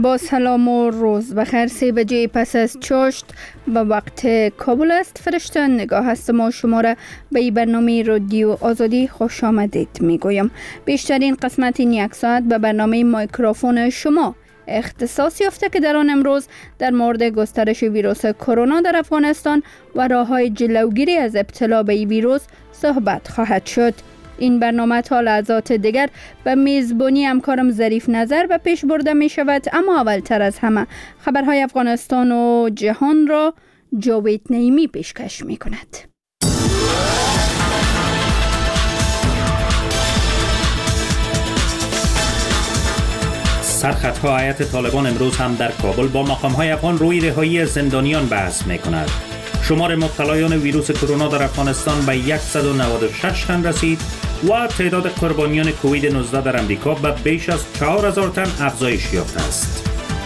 با سلام و روز بخیر. 3 بجه پس از چاشت به وقت کابل است. فرشته نگاه هستم و شما را به این برنامه رادیو آزادی خوش آمدید میگویم. بیشترین قسمت این یک ساعت به برنامه میکروفون شما اختصاص یافته که در آن امروز در مورد گسترش ویروس کرونا در افغانستان و راه‌های جلوگیری از ابتلا به این ویروس صحبت خواهد شد. این برنامه تا لحظات دیگر به میزبانی همکارم ظریف نظر به پیش برده می شود، اما اولتر از همه خبرهای افغانستان و جهان را جاوید نعیمی پیشکش می کند. سرخطها هیئت طالبان امروز هم در کابل با مقام‌های افغان روی رهایی زندانیان بحث می کند. شمار مبتلایان ویروس کرونا در افغانستان به 196 تن رسید و تعداد قربانیان کووید 19 در امریکا به بیش از 4000 تن افزایش یافته است.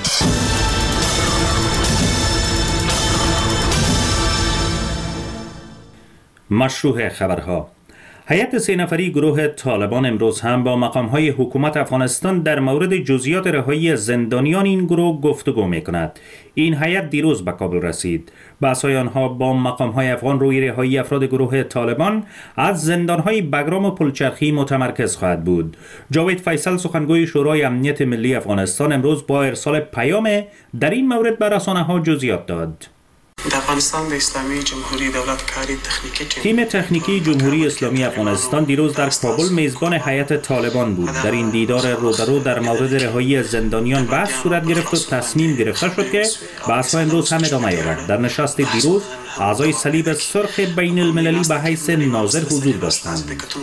مشروع خبرها. هیئت 3 نفری گروه طالبان امروز هم با مقام‌های حکومت افغانستان در مورد جزئیات رهایی زندانیان این گروه گفتگو می‌کند. این هیئت دیروز به کابل رسید. بحث‌های آنها با مقام‌های افغان روی رهایی افراد گروه طالبان از زندان‌های بگرام و پلچرخی متمرکز خواهد بود. جاوید فیصل سخنگوی شورای امنیت ملی افغانستان امروز با ارسال پیام در این مورد به رسانه‌ها جزئیات داد. افغانستان اسلامی جمهوری دولت کاری تکنیکی تیم تکنیکی جمهوری اسلامی افغانستان دیروز در کابل میزبان هیئت طالبان بود. در این دیدار رو در مورد رهایی زندانیان بحث صورت گرفت و تصمیم گرفته شد که بحث‌ها امروز هم ادامه یابد. در نشست دیروز اعضای صلیب سرخ بین المللی به حیث ناظر حضور داشتند.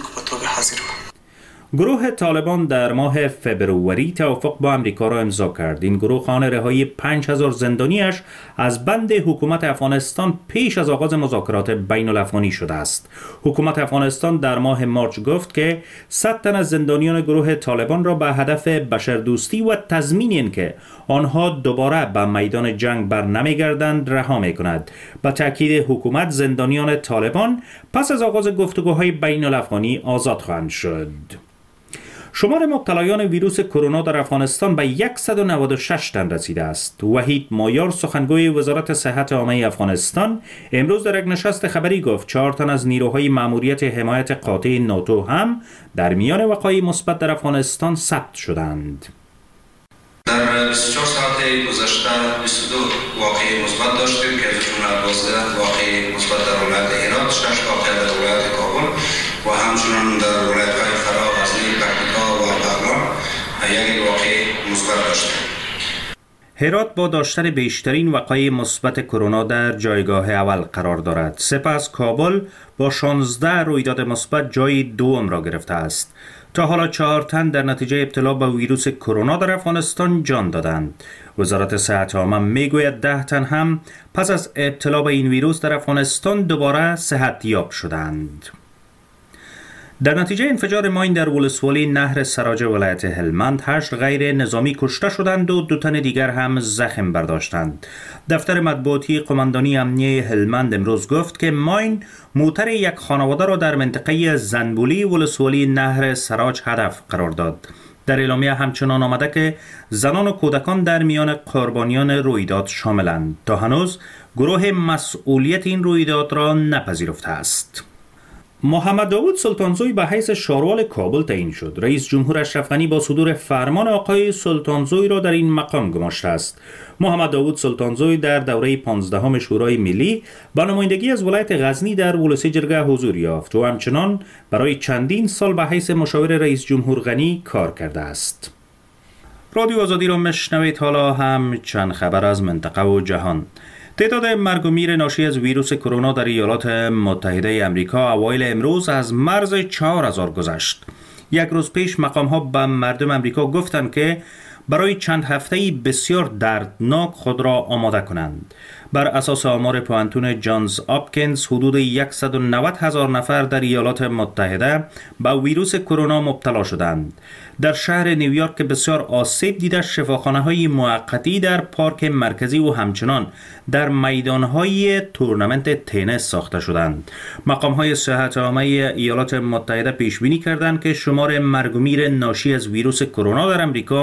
گروه طالبان در ماه فبروری توافق با امریکا را امضا کرد. این گروه خواهان رهایی 5000 زندانیش از بند حکومت افغانستان پیش از آغاز مذاکرات بین الافغانی شده است. حکومت افغانستان در ماه مارچ گفت که 100 تن از زندانیان گروه طالبان را به هدف بشردوستی و تضمین اینکه آنها دوباره به میدان جنگ بر نمیگردند رها می‌کند. با تاکید حکومت زندانیان طالبان پس از آغاز گفتگوهای بین الافغانی آزاد خواهند شد. شمار مبتلایان ویروس کرونا در افغانستان به 196 تن رسیده است. وحید مایار سخنگوی وزارت صحت عامه افغانستان امروز در یک نشست خبری گفت 4 تن از نیروهای ماموریت حمایت قاطع ناتو هم در میان وقایع مثبت در افغانستان ثبت شدند. در 24 ساعت گذشته 22 واقعه مثبت داشتیم که از جمله 12 واقعه مثبت در ولایت هرات، 6 واقعه در ولایت کابل و همچنین در ولایت‌های فرا، غزنی، پکتیکا و بغلان یک واقعه مثبت داشتیم. هرات با داشتن بیشترین وقایع مثبت کرونا در جایگاه اول قرار دارد. سپس کابل با 16 رویداد مثبت جای دوم را گرفته است. تا حالا 4 تن در نتیجه ابتلا به ویروس کرونا در افغانستان جان دادند. وزارت صحت عامه میگوید 10 تن هم پس از ابتلا به این ویروس در افغانستان دوباره صحتیاب شدند. در نتیجه انفجار ماین در ولسوالی نهر سراج ولایت هلمند 8 غیر نظامی کشته شدند و 2 تن دیگر هم زخم برداشتند. دفتر مطبوعاتی قماندانی امنیه هلمند امروز گفت که ماین موتر یک خانواده را در منطقه زنبولی ولسوالی نهر سراج هدف قرار داد. در اعلامیه همچنان آمده که زنان و کودکان در میان قربانیان رویداد شاملند. تا هنوز گروه مسئولیت این رویداد را نپذیرفته است. محمد داوود سلطانزوی به حیث شاروال کابل تعیین شد. رئیس جمهور اشرف غنی با صدور فرمان آقای سلطانزوی را در این مقام گماشته است. محمد داوود سلطانزوی در دوره 15 شورای ملی با نمایندگی از ولایت غزنی در ولسی جرگه حضور یافت و همچنان برای چندین سال به حیث مشاور رئیس جمهور غنی کار کرده است. رادیو آزادی را میشنوید. حالا هم چند خبر از منطقه و جهان. تعداد مرگ و میر ناشی از ویروس کرونا در ایالات متحده آمریکا اوایل امروز از مرز 4000 گذشت. یک روز پیش مقام‌ها به مردم آمریکا گفتند که برای چند هفته‌ای بسیار دردناک خود را آماده کنند. بر اساس آمار پوانتون جانز آپکینز حدود 190,000 نفر در ایالات متحده به ویروس کرونا مبتلا شدند. در شهر نیویورک که بسیار آسیب دیده، شفاخانه‌های موقتی در پارک مرکزی و همچنان در میدان‌های تورنمنت تنیس ساخته شدند. مقام‌های صحت عامه ایالات متحده پیش بینی کردند که شمار مرگ و میر ناشی از ویروس کرونا در آمریکا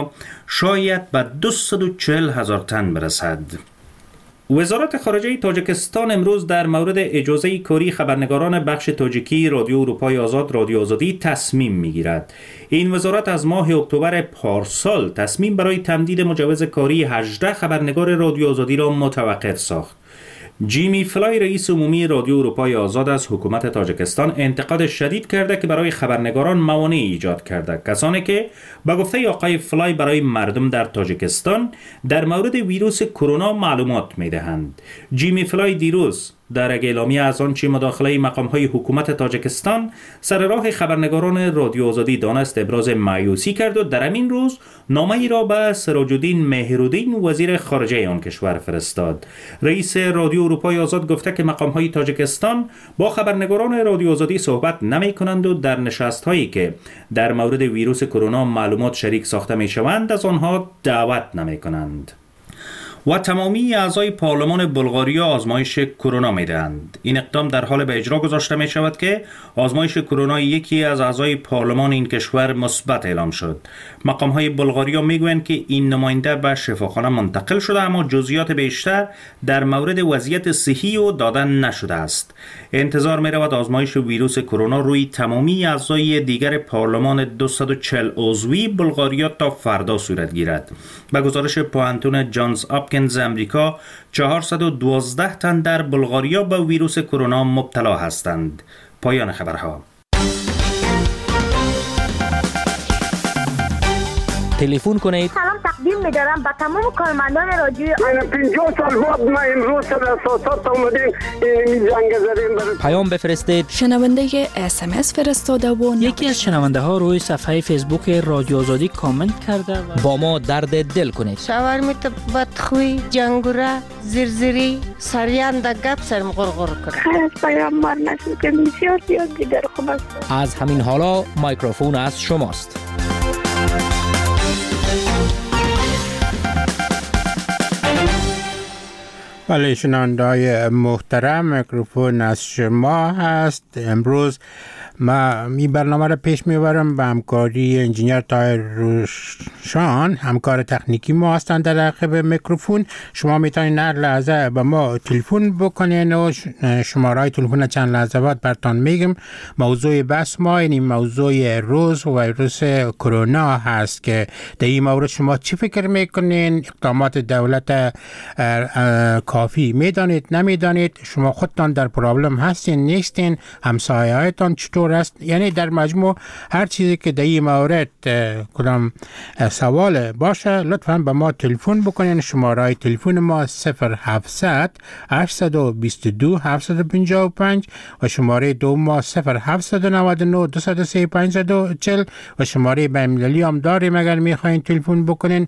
شاید به 240,000 تن برسد. وزارت خارجه تاجیکستان امروز در مورد اجازه کاری خبرنگاران بخش تاجیکی رادیو اروپای آزاد رادیو آزادی تصمیم میگیرد. این وزارت از ماه اکتبر پارسال تصمیم برای تمدید مجوز کاری 18 خبرنگار رادیو آزادی را متوقف ساخت. جیمی فلای رئیس عمومی رادیو اروپای آزاد از حکومت تاجیکستان انتقاد شدید کرده که برای خبرنگاران موانعی ایجاد کرده. کسانی که به گفته آقای فلای برای مردم در تاجیکستان در مورد ویروس کرونا معلومات میدهند. جیمی فلای دیروز در اعلامیه از آنچه مداخله مقام‌های حکومت تاجیکستان سر راه خبرنگاران رادیو آزادی دانست ابراز مایوسی کرد و در همین روز نامه‌ای را به سراج الدین مهرالدین وزیر خارجه آن کشور فرستاد. رئیس رادیو اروپای آزاد گفته که مقام‌های تاجیکستان با خبرنگاران رادیو آزادی صحبت نمی‌کنند و در نشست‌هایی که در مورد ویروس کرونا معلومات شریک ساخته می‌شوند از آنها دعوت نمی‌کنند. و تمامی اعضای پارلمان بلغاریا آزمایش کرونا میدهند. این اقدام در حال به اجرا گذاشته می شود که آزمایش کرونا یکی از اعضای پارلمان این کشور مثبت اعلام شد. مقام های بلغاریا میگویند که این نماینده به شفاخانه منتقل شده، اما جزئیات بیشتر در مورد وضعیت صحی او داده نشده است. انتظار می رود آزمایش ویروس کرونا روی تمامی اعضای دیگر پارلمان 240 عضوی بلغاریا تا فردا صورت گیرد. به گزارش پوهنتون جانز هاپکینز امریکا 412 تن در بلغاریا به ویروس کرونا مبتلا هستند. پایان خبرها. تلفن کنید. سلام تقدیم می‌دارم به تمام کارمندان رادیو. من 50 سال بعد ما امروز در اساسات اومدیم این جنگ زدیم. پیام بفرستید. شنونده SMS فرستاده و یکی از شنونده ها روی صفحه فیسبوک رادیو آزادی کامنت کرده و با ما درد دل کنید. شاورمیت بدخوی، جنگوره، زرزری، سریان در گپ سرم غرغر کنه. خیلی پیامبر نشد که بسیار دیگر خوب است. از همین حالا میکروفون از شماست. بله شنونده‌های محترم، میکروفون از شما هست. امروز ما این برنامه را پیش میبرم به همکاری انجینیر طاهر روشان، همکار تکنیکی ما هستند در عقب میکروفون. شما میتونید هر لحظه به ما تلفن بکنین و شماره تلفن چند لحظه بعد براتون میگم. موضوع بحث ما این موضوع روز ویروس کرونا هست که در این مورد شما چی فکر میکنین؟ اقدامات دولت کافی میدانید نمیدانید؟ شما خودتان در پرابلم هستین نیستین؟ همسایه‌هایتان چطور است؟ یعنی در مجموع هر چیزی که در این مورد کدام سوال باشه لطفاً به ما تلفن بکنین. شماره تلفن ما 0700 822 755 و شماره دوم ما 0799 203 540 و شماره بین‌المللی هم داریم اگر میخواین تلفن بکنین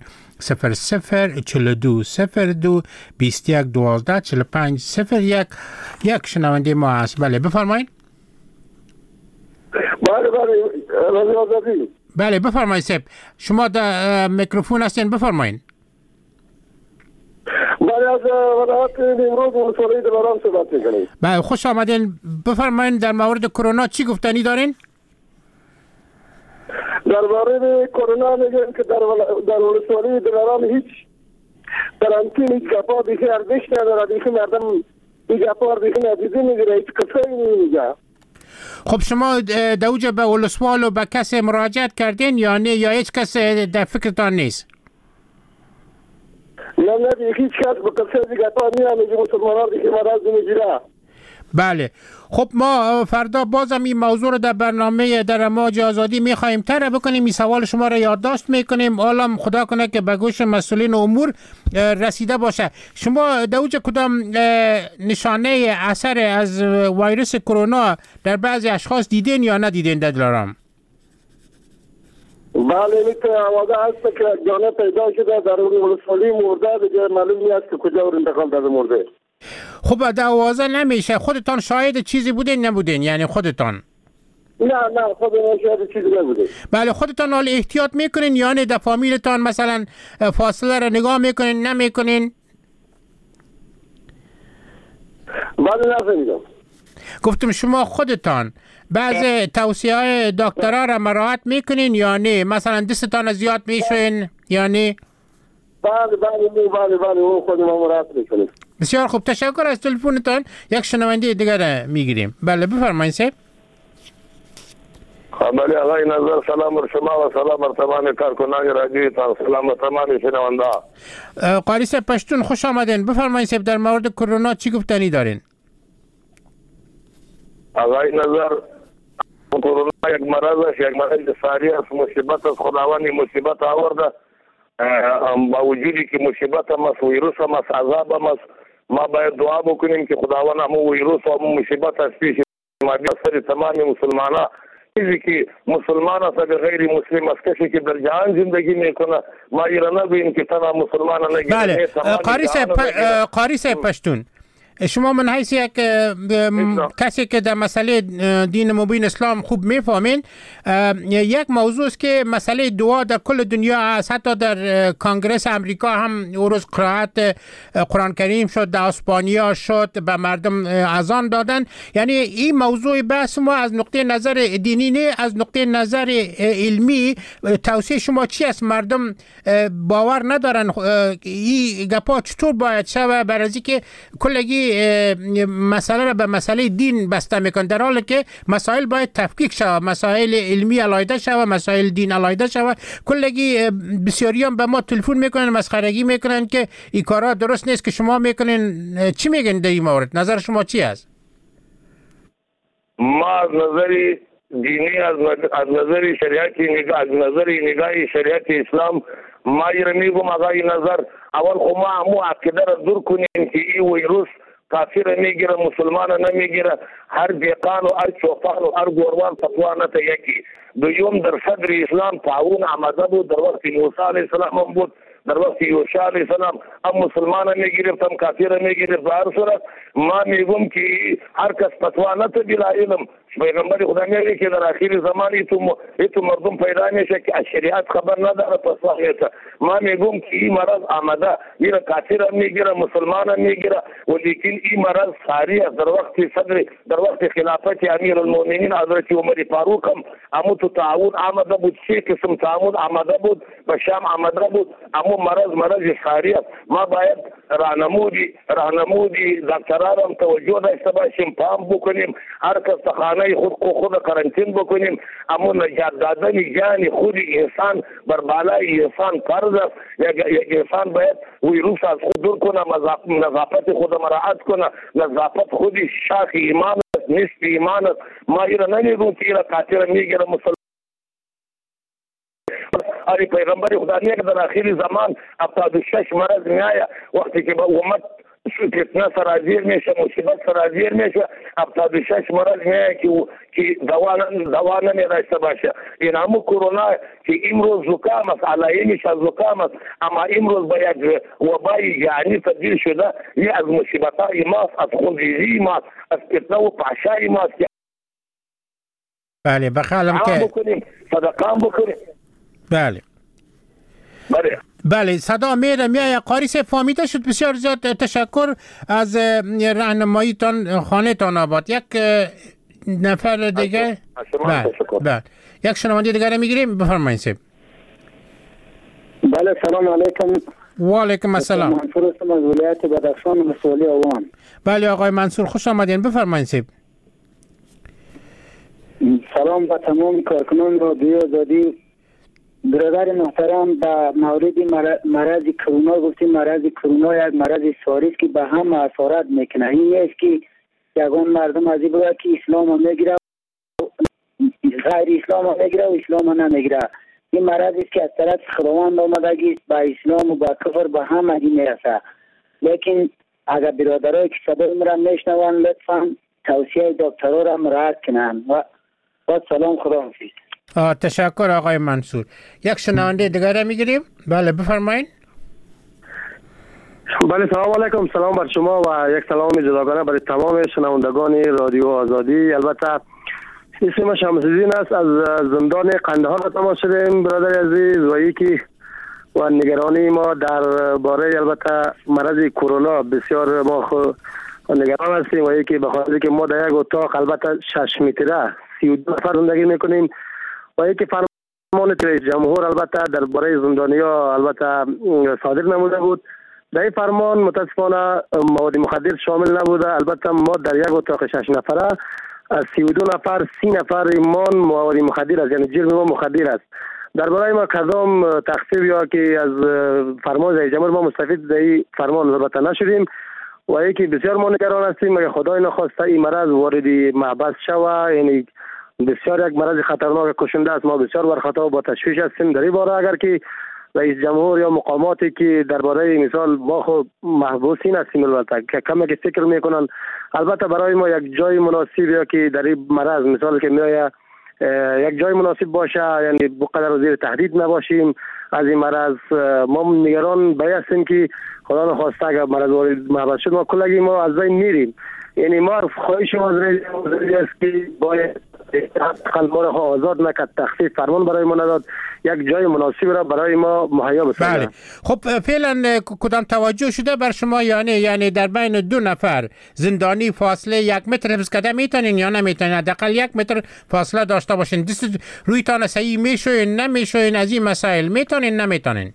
0042 02 21 12 45 01. یک شنونده ما هست. بله بفرمایید. بله بفرمایید صاحب، شما در میکروفون هستین، بفرمایید. بله از ولایت نیمروز ولسوالی دلارام صحبت میکنید. بله خوش آمدین، بفرمایید در مورد کرونا چی گفتنی دارین؟ در مورد کرونا میگن که در ولسوالی دلارام هیچ قرنطینه هیچ گپا دیگه ارزش نداره، دیگه مردم این گپا دیگه ندیده میگیره، هیچ کسی نمیگه. خب شما دوجه به ولسوال و به کسی مراجعت کردین یا نه، یا هیچ کس در فکرتان نیست؟ نه هیچ کس به کسی دیگه گپا نمیگه، مسلمانان دیگه مرض نمیگیره. بله خب ما فردا بازم این موضوع رو در برنامه در امواج آزادی میخوایم طرح بکنیم. این سوال شما رو یادداشت میکنیم، حالا خدا کنه که به گوش مسئولین امور رسیده باشه. شما دوجه کدام نشانه اثر از ویروس کرونا در بعضی اشخاص دیدین یا ندیدین در دلارام؟ بله میتونه آوازه هست که جانه پیدا شده در ولسوالی مرده، دیگه معلوم نیست که کجا انتقال داده مرده. خب دوازه نمیشه، خودتان شاهد چیزی بودین نبودین؟ یعنی خودتان؟ نه خودتان شاهد چیزی نبودین. بله خودتان حال احتیاط میکنین یا نه در فامیلتان مثلا فاصله را نگاه میکنین نمیکنین؟ بله نفهمیدم. گفتم شما خودتان بعض توصیه های دکترها را مراعات میکنین یا نه؟ مثلا دستتان زیاد میشوین یا نه؟ بله اون خود ما مراعات میکنیم. بسیار خوب، تشکر از تلفنتان. یک شنونده دیگر میگیریم. بله بفرمایید صاحب. بله آقای نظر، سلام بر شما و سلام بر تمام کارکنان رادیوی تان، سلام بر تمام شنونده. قاری صاحب پشتون خوش آمدین. بفرمایید صاحب در مورد کرونا چی گفتنی دارین؟ آقای نظر، کرونا یک مرض است، یک مرض ساری است، مصیبت است، خداوند مصیبت آورده. با وجودی که مصیبت هم است، ویروس هم است، عذاب هم است، ما باید دعا بکنیم که خداوند همون ویروس و همون مصیبت از پیش ما بیاسر تمام مسلمانان. چیزی که مسلمان است اگر غیر مسلم است، کسی که در جهان زندگی میکنه ما ایران نبینیم که تنها مسلمان نگیره. بله قاری صاحب پشتون، شما من حیث یک کسی که در مسئله دین مبین اسلام خوب میفهمین، یک موضوع است که مسئله دعا در کل دنیا است. حتی در کنگرس امریکا هم او روز قرائت قرآن کریم شد، در اسپانیا شد، به مردم اذان دادن. یعنی این موضوع بحث ما از نقطه نظر دینی نه، از نقطه نظر علمی توصیه شما چی است؟ مردم باور ندارن این گپا چطور باید شود برای اینکه کلگی مسئله را به مسئله دین بسته میکن، در حالی که مسائل باید تفکیک شود، مسائل علمی علیحده شود، مسائل دین علیحده شود. کلگی بسیاریان به ما تلفن میکنن، مسخرگی میکنن که این کارا درست نیست که شما میکنین. چی میگن در این مورد؟ نظر شما چی است؟ ما از نظری دینی، از نظری شریعتی نگاه، از نظری نگاهی شریعت اسلام ما میگم آقای نظر، اول خو ما همو عقیده را دور کنیم که این ویروس کافر میگیره، مسلمان نمیگیره. هر دیقان و هر چوپان و هر گوروان فتوا نته یکی. دوم در صدر اسلام تعاون آمده بود، در وقت موسی علیه السلام هم بود، در وقت یوشع علیه السلام هم مسلمان میگیرفت هم کافر میگیرفت. به هر صورت ما میگم که هر کس فتوا نته بلا علم. پیغمبر خدا میگه که در آخر زمان ایتو مردم پیدا میشه که از شریعت خبر نداره فتوا میده. ما میگم که این مرض آمده، میره کافر هم میگیره، مسلمان هم میگیره، ولیکن این مرض ساری است. در وقت خلافت امیر المؤمنین حضرت عمر فاروق هم امو تو تعاون آمده بود، 3 قسم تعاون آمده بود، به شام آمده بود. امو مرض ساری است. ما باید راهنمودی دکتران هم توجه داشته باشیم، پام بکنیم، هر کس خانه خود قرنطین بکنیم. اما نجات دادن جان خود انسان بر بالای انسان فرض است. یک انسان باید ویروس از خود دور کنه، نظافت خود مراعات کنه. نظافت خود شاخ ایمان است، نصف ایمان است. ما ایران نمیگم که ایران کافر میگیره مسلمان. آری پیغمبر خدا میگه در آخر زمان 76 مرض میآید، وقتی که به امت فتنه سرازیر میشه، مصیبت سرازیر میشه. 76 مرض میآید که دوا نمیداشته باشه. این همون کرونا که امروز زکام است، علائمش از زکام است، اما امروز به یک وبای جهانی تبدیل شده. این از مصیبت‌های ماست، از خونریزی ماست، از فتنه و فحشای ماست. بله بخالم که صدقام بکنیم. بله صدا میره قاری صاحب فهمیده شد. بسیار زیاد تشکر از راهنماییتان. خانه تان آباد. یک نفر دیگه. بله یک شنونده دیگه میگیریم. بفرمایید صاحب. بله سلام علیکم. و علیکم السلام. منصور هستم از ولایت بدخشان مسئولی آوان. بله آقای منصور خوش آمدین. بفرمایید صاحب. سلام به تمام کارکنان رادیو آزادی. برادر محترم، به مورد مرض کرونا گفتیم. مرض کرونا یک مرض ساری است که به هم اثرات میکنه. این نیست که یگان مردم از این بگه که اسلام هم میگیره غیر اسلام هم میگیره و اسلام هم نمیگیره. این مرض است که از طرف خداوند آمدگی است، به اسلام و به کفر به هم ادی میرسه. لیکن اگر برادرای که صدای مرا میشنون لطفا توصیه دکترها را مراعات کنن و سلام، خدا حافظ. تشکر آقای منصور. یک شنونده دیگر میگیریم. بله بفرمایید. بله سلام علیکم. سلام بر شما و یک سلام جداگانه برای تمام شنوندگان رادیو آزادی. البته اسم شمس‌الدین است، از زندان قندهار تماس شدیم برادر عزیز و یکی و نگرانی ما در باره البته مرض کرونا. بسیار ما نگران هستیم و یکی به خاطر که ما در یک اتاق البته 6 متره 32 نفر زندگی میکنیم و یکی فرمان رئیس جمهور البته درباره زندانی‌ها البته صادر نموده بود. در این فرمان متاسفانه مواد مخدر شامل نبوده. البته ما در یک اتاق 6 نفره از 32 نفر 30 نفر ایمان مواد مخدر است، یعنی جرم ما مخدر است. درباره ما کدام تخفیف یا که از فرمان رئیس جمهور ما مستفید در این فرمان البته نشدیم و یکی بسیار ما نگران هستیم مگر خدای نخواسته این مرض وارد محبس شود، یعنی بسیار یک مرض خطرناک کشنده است. ما بسیار بر خطا و با تشویش هستیم در این باره. اگر که رئیس جمهور یا مقاماتی که درباره مثال ما خود محبوسین هستیم البته که کمی که فکر میکنن البته برای ما یک جای مناسب یا که در این مرض مثال که میآید یک جای مناسب باشه، یعنی بقدر زیر تهدید نباشیم از این مرض. ما نگران به هستیم که خدا نخواسته اگر مرض وارد محبس شد ما کلگی ما از بین میریم. یعنی ما خواهش ما از رئیس جمهور است که باید ما را آزاد نکرد، تخفیف فرمان برای ما نداد، یک جای مناسب را برای ما مهیا بسازد. بله. خب فعلا کدام توجه شده بر شما؟ یعنی در بین 2 نفر زندانی فاصله 1 متر حفظ کرده میتونین یا نمیتونین؟ حداقل 1 متر فاصله داشته باشین. دست رویتان صحیح میشوین نمیشوین؟ از این مسائل میتونین نمیتونین؟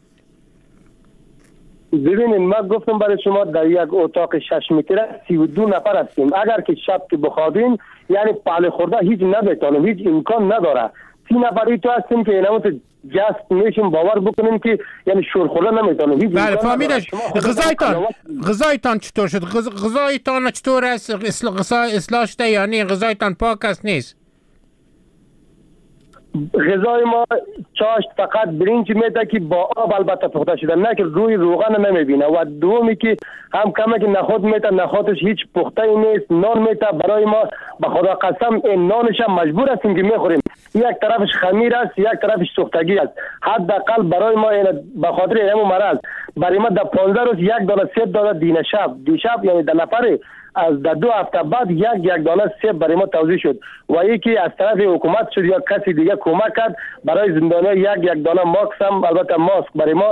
ببینید ما گفتم برای شما در یک اتاق 6 متره 32 نفر هستیم. اگر که شب که بخوابیم یعنی پهل خورده هیچ نمیتونیم، هیچ امکان نداره. 30 نفری تو هستیم که اینو جست میشیم باور بکنیم که یعنی شور خورده نمیتونیم. هیچ بله فهمیدش. غذایتان چطور شد؟ غذایتان چطور است؟ اصلاح شده یعنی غذایتان پاک است نیست؟ غذای ما چاشت فقط برنج میده که با آب البته پخته شده، نه که روی روغن نمیبینه. و دومی که هم کمه که نخود میده، نخودش هیچ پخته نیست. نان میده برای ما به خدا قسم این نانش هم مجبور هستیم که میخوریم. یک طرفش خمیر است یک طرفش سوختگی است. حداقل برای ما به خاطر این مرض برای ما در 15 روز یک دانه سیب داده دینه شب دیشب، یعنی در نفر از در 2 هفته بعد یک دانه سیب برای ما توزیع شد و یکی از طرف حکومت شد یا کسی دیگه کمک کرد برای زندانیان یک دانه ماسک هم البته ماسک برای ما.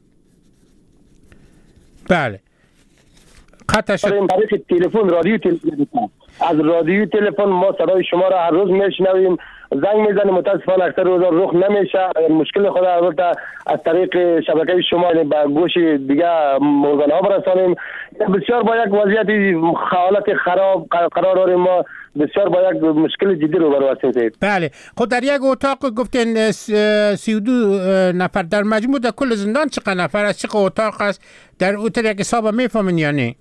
بله قطع شد. برای تلفن رادیو تلفن از رادیو تلفن ما صدای شما را هر روز میشنویم، زنگ میزنیم، متاسفانه اکثر روزا رخ نمیشه. مشکل خود البته از طریق شبکه شما به گوش دیگه ارگان ها برسانیم. بسیار با یک وضعیت حالت خراب قرار داریم. ما بسیار با یک مشکل جدی روبرو هستیم. بله خود در یک اتاق گفتین 32 نفر در مجموع در کل زندان چقدر نفر است؟ چقدر اتاق است؟ در اتاق یک حساب میفهمین یا نه؟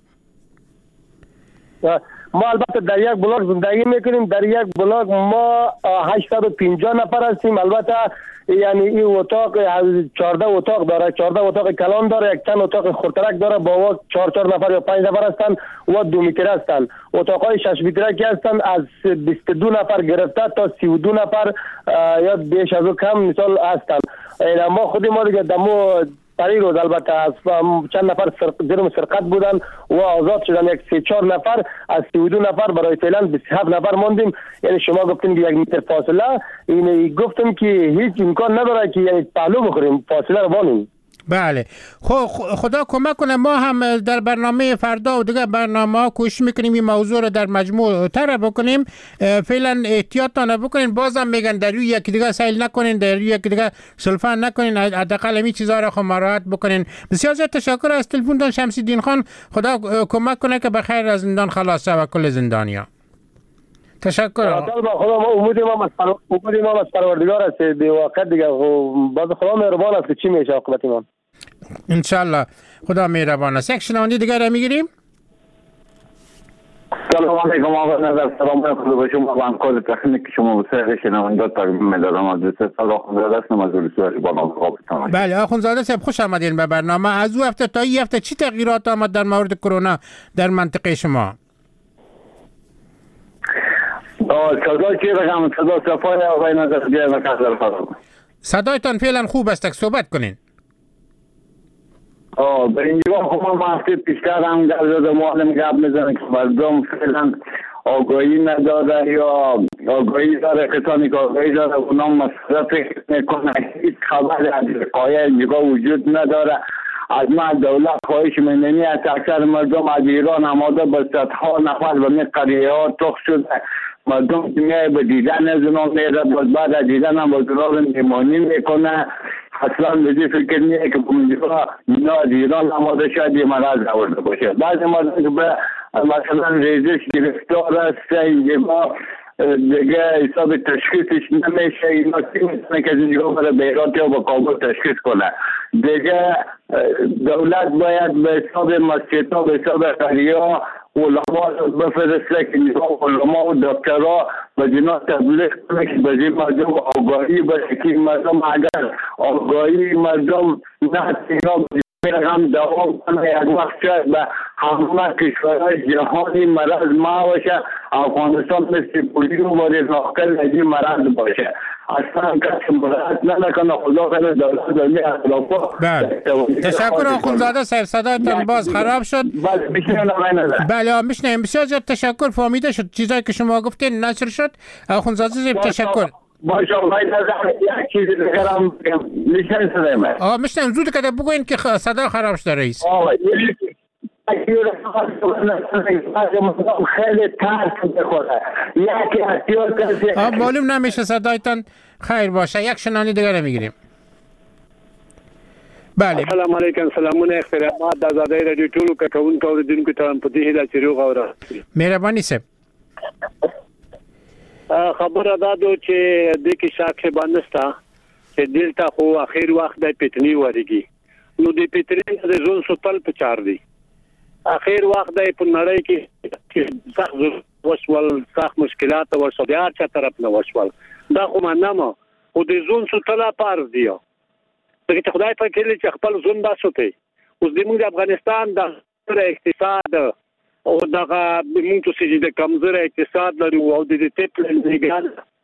ما البته در یک بلاک زندگی میکنیم. در یک بلاک ما 850 نفر هستیم. البته یعنی این اتاق 14 اتاق داره، 14 اتاق کلان داره، یک چند اتاق خورترک داره با 4 نفر یا 5 نفر هستن و 2 متر هستن. اتاقای 6 متره که هستن از 22 نفر گرفته تا 32 نفر یا بیش از او کم مثال هستن. ما خود ما دیگه دمو پری روز البته از چند نفر جرم سرقت بودن و آزاد شدن، یک 3-4 نفر از 32 نفر برای فعلا 27 نفر ماندیم. یعنی شما گفتین که 1 متر فاصله، این گفتم که هیچ امکان نداره که یعنی پهلو بخوریم، فاصله رو بانیم. بله خدا کمک کنه. ما هم در برنامه فردا و دیگه برنامه کوشش میکنیم این موضوع رو در مجموع طرح بکنیم. فعلا احتیاطتان بکنین. بازم میگن در روی یکی دیگه سیل نکنین، در روی یکی دیگه سلفان نکنین، حداقل همین چیزا رو مراعات بکنین. بسیار زیاد تشکر از تلفنتون شمس‌الدین خان. خدا کمک کنه که بخیر از زندان خلاص و کل زندانیا. تشکر. خدا امید ما از پروردگار است. به واقع دیگه باز خدا مهربان است که چی میشه عاقبت ما. ان شاء الله خدا مهربان است. یک شنونده دیگر را میگیریم. سلام علیکم آقا نظر. سلام علیکم به شما و همکار تکنیک شما. بسیار شنونده تقدیم می‌دارم. از سال آخونزاده هستم از اولسواری با نام. بله آخونزاده صاحب خوش آمدین به برنامه. از او هفته تا این هفته چی تغییرات آمد در مورد کرونا در منطقه شما؟ صدا چی رقم؟ صدا صفای آقای نظر بیای مکسر فرام. صدایتان فعلا خوب است، صحبت کنین. به اینجا خب ما هفته پیشتر هم گرزاده معلم گپ میزنه که مردم فعلا آگاهی نداره یا آگاهی داره، کسانی که آگاهی داره اونا مسئله فکر میکنه، هیچ خبر از قایه اینجا وجود نداره. از ما دولت خواهش می‌کنیم از اکثر مردم از ایران آماده به صدها نفر به می قریه ها تخ شده. مردم که میای به دیدن از اونا میره، بعد از دیدن هم با دلار میمانی میکنه. اصلا به فکر نیه که اینا از ایران آماده شاید یه مرض آورده باشه. بعضی مردم که به مثلا ریزش گرفتار است، اینجا دیگه حساب تشخیصش نمیشه. اینا چی میتونه که از اینجا برای بیرات یا با کابل تشخیص کنه؟ دیگه دولت باید به حساب مسجد ها، به حساب قریه ها علما بفرسته که علما و دکترها به جنا تبلیغ کنه که به این مردم آگاهی باشه که مردم اگر آگاهی مردم نه اینا هم دوام کنه، یک وقت شاید به همه کشورهای جهانی مرض ما باشه، افغانستان مثل پولیو باید ناقل از این مرض باشه. اصلا کسی مرض نکنه. خدا کنه دولت دلمی اطلافا. تشکر آخونزاده صاحب، صدایتان باز خراب شد. بله میشنیم. بسیار زیاد تشکر، فهمیده شد چیزایی که شما گفتین نشر شد. آخونزاده صاحب تشکر. چیزی بگرم میشن صدای میشنم. زود کده بگوین که صدا خراب شده رئیس. خیلی ترس بخوره. یکی احتیاط کنه. معلوم نمیشه صدایتان. خیر باشه. یک شنانی دیگر میگیریم. بله. السلام علیکم. سلامونه احترامات د آزادۍ رادیو ټولو کټونکو اوریدونکو ته په دې هیله چې روغ او راحت. مهرباني صاحب. خبره دا ده چې د کې شاک باندې ستا چې دلته خو اخر وخت د پټنی ورګي. نو د پټنی د زون سوتل په چار دی. اخر وخت د په نړۍ کې سخت وسول، سخت مشکلات او سودیار چا طرف نه وسول. دا خو مننه او د زون سوتل پار دی. دغه ته خدای په کې چې خپل زون دا سوتي. اوس د موږ افغانستان د اقتصاد او دغه موږ چې د کمزوري اقتصاد لري او د ټیپ لګان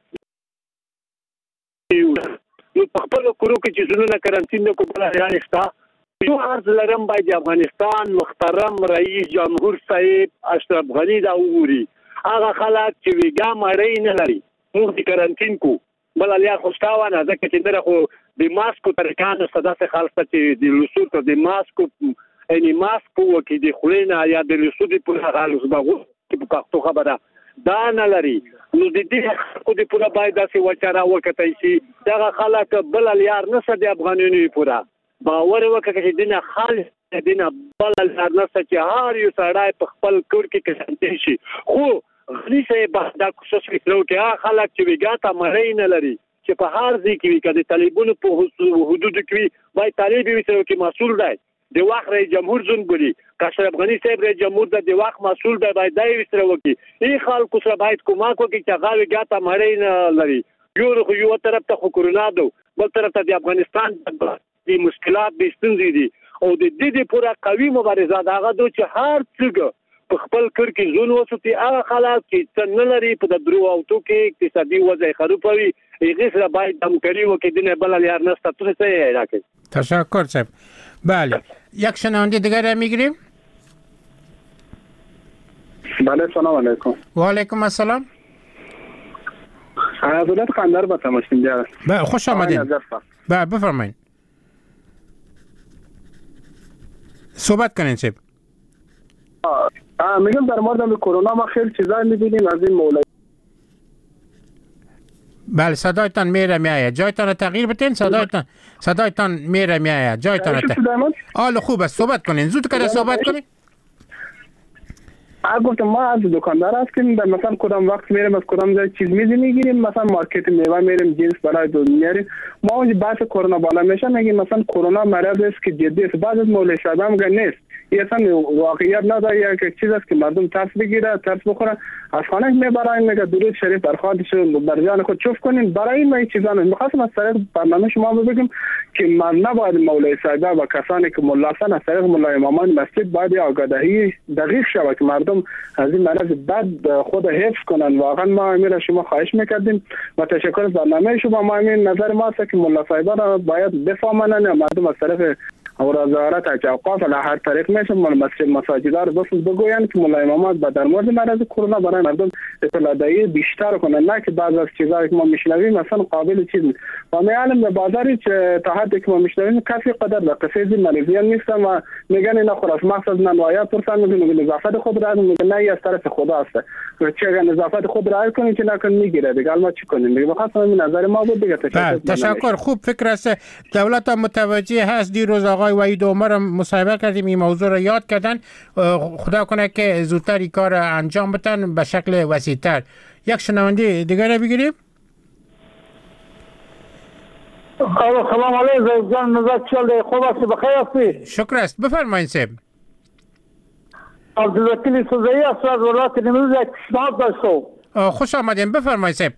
یو په خپل کورو کې چې زونه کرانتین کو بل اړین استا یو عرض لرم باید افغانستان محترم رئیس جمهور صاحب اشرف غنی دا وګوري. هغه خلک چې ویګا مړی نه لري موږ د کرانتین کو بل لیا خوشتاوانه ځکه چې دغه خو د ماسکو طریقانه صداسه خالصه چې د لوسو ته د ماسکو اني ماسک وکي د خلینا یا د لسودي په حالو زبغو په پښتو خبره دا نه لري. نو د دې خو د پوره باید داسې وچاره وکړای شي. دغه خلک بل لیار نه سد افغانونی پوره باور وکړي چې دنه خالص دنه بل لیار نه سد چې هر یو سړی په خپل کور کې کسانته شي. خو غني سه به دا کوشش وکړو چې خلک چې وګاته مړی نه لري چې په هر ځای کې وي کده طالبونو په حدود کې وای طالب وي چې مسؤل دی د وخت رئیس جمهور زون بولی اشرف غنی صاحب رئیس جمهور د وخت مسؤل دی باید دای وستره وکي. ای خلکو سره باید کومک وکړي چې هغه ګاته مړی نه لري. یو طرف ته کورونا دو، بل طرف ته د افغانستان د مشکلات د ستونزې دي او د دې پوره قوي مبارزه دغه دو چې هر څه په خپل کور کې زون وسوتي. هغه خلک چې څنګه لري په د درو او تو کې اقتصادي وضع خرابوي هغه سره باید همکاري وکړي. نه بل لیار نه ستاسو څه راکړي. تشکر صاحب. بله یک شنونده دیگر میگیریم. بله سلام علیکم. و علیکم السلام. حضرت قندر با تماشین دیار. بله خوش آمدین. بله بفرمایید. صحبت کنین صاحب. میگم در مورد کرونا ما خیلی چیزا میبینیم از این مولای. بله صدایتان میره میآید. جایتان تغییر بتین. صدایتان میره میآید. جایتان حال خوب است. صحبت کنین. زود کده صحبت کنین. گفتم ما از دکاندار هستیم. در مثلا کدام وقت میریم از کدام جای چیز میگیریم. مثلا مارکت میوه میریم جنس برای دو میاریم. ما اونجا بحث کرونا بالا میشه میگیم مثلا کرونا مرض است که جدی است. بعض از مولای شده هم نیست. این اصلا واقعیت نداره که چیز است که مردم ترس بگیره، ترس بخوره. از خانه میبرن میگه درود شریف بر خودشون بر جان خود چوف کنین. برای این ما چیزا میخواستم از طریق برنامه شما بگم که من نباید مولای صاحب و کسانی که ملاسن از طریق مولای امامان مسجد باید آگاهی دقیق شود که مردم از این مرض بد خود حفظ کنن. واقعا ما امیر شما خواهش میکردیم و تشکر از برنامه شما. ما امیر نظر ما است که ملا صاحب را باید بفهمن مردم از طرف و وزارت اوقاف علی هر طریق میشه مساجد رو بس بگویند که مولای امامات در مورد مرض کرونا برای مردم اطلاع دهی بیشتر کنند، نه که بعض از چیزایی که ما میشنویم مثلا قابل چیز نیست. و معلم به بازاری که تا حدی که ما میشنویم کافی قدر به قصه مریضیان نیستن و میگن اینا خلاص مقصد نوایت پرسن میگن نظافت خود را میگن نه از طرف خدا است، چه نظافت خود را کنید که نکن میگیره دیگه. ما چی کنیم دیگه؟ بخاطر این نظر ما بود دیگه. تشکر. خوب فکر است. دولت متوجه هست. دیروز آقای وحید عمر مصاحبه کردیم، این موضوع را یاد کردن. خدا کنه که زودتر این کار انجام بدن به شکل وسیع‌تر. یک شنونده دیگر را بگیریم. سلام علیکم جان، نزد چل خوب است، بخیر هستی؟ شکر است. بفرمایید صاحب. عبدالوکیل سوزایی است از ولایت نیمروز. یک پیشنهاد داشتم. خوش آمدین. بفرمایید صاحب.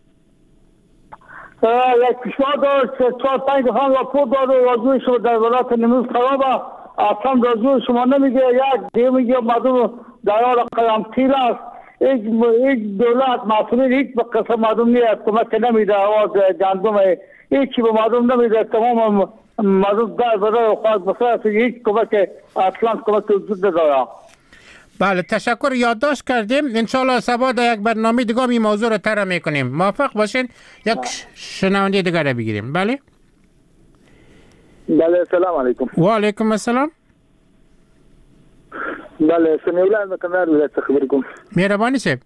یک پیشنهاد داشت 4-5 دفعه راپور داد و راجوی شما در ولایت نیمروز خرابه، اصلا راجوی شما نمیگه. یک دیگه میگه مردم در حال قرنطینه است. هیچ دولت مسئولین هیچ به قسم مردم نیست، کمک نمیده. آواز گندم هیچی به مردم نمیده. تمام مردم در برای خواهد بسر هیچ کمک اصلا کمک وجود نداره. بله تشکر. یادداشت کردیم. انشالله سبا در یک برنامه دیگه این موضوع رو طرح میکنیم. موافق باشین. یک شنونده دیگه رو بگیریم. بله بله. سلام علیکم. و علیکم السلام. بله سمیولان مکنار ولایت خبر کوم. مهربانی صاحب.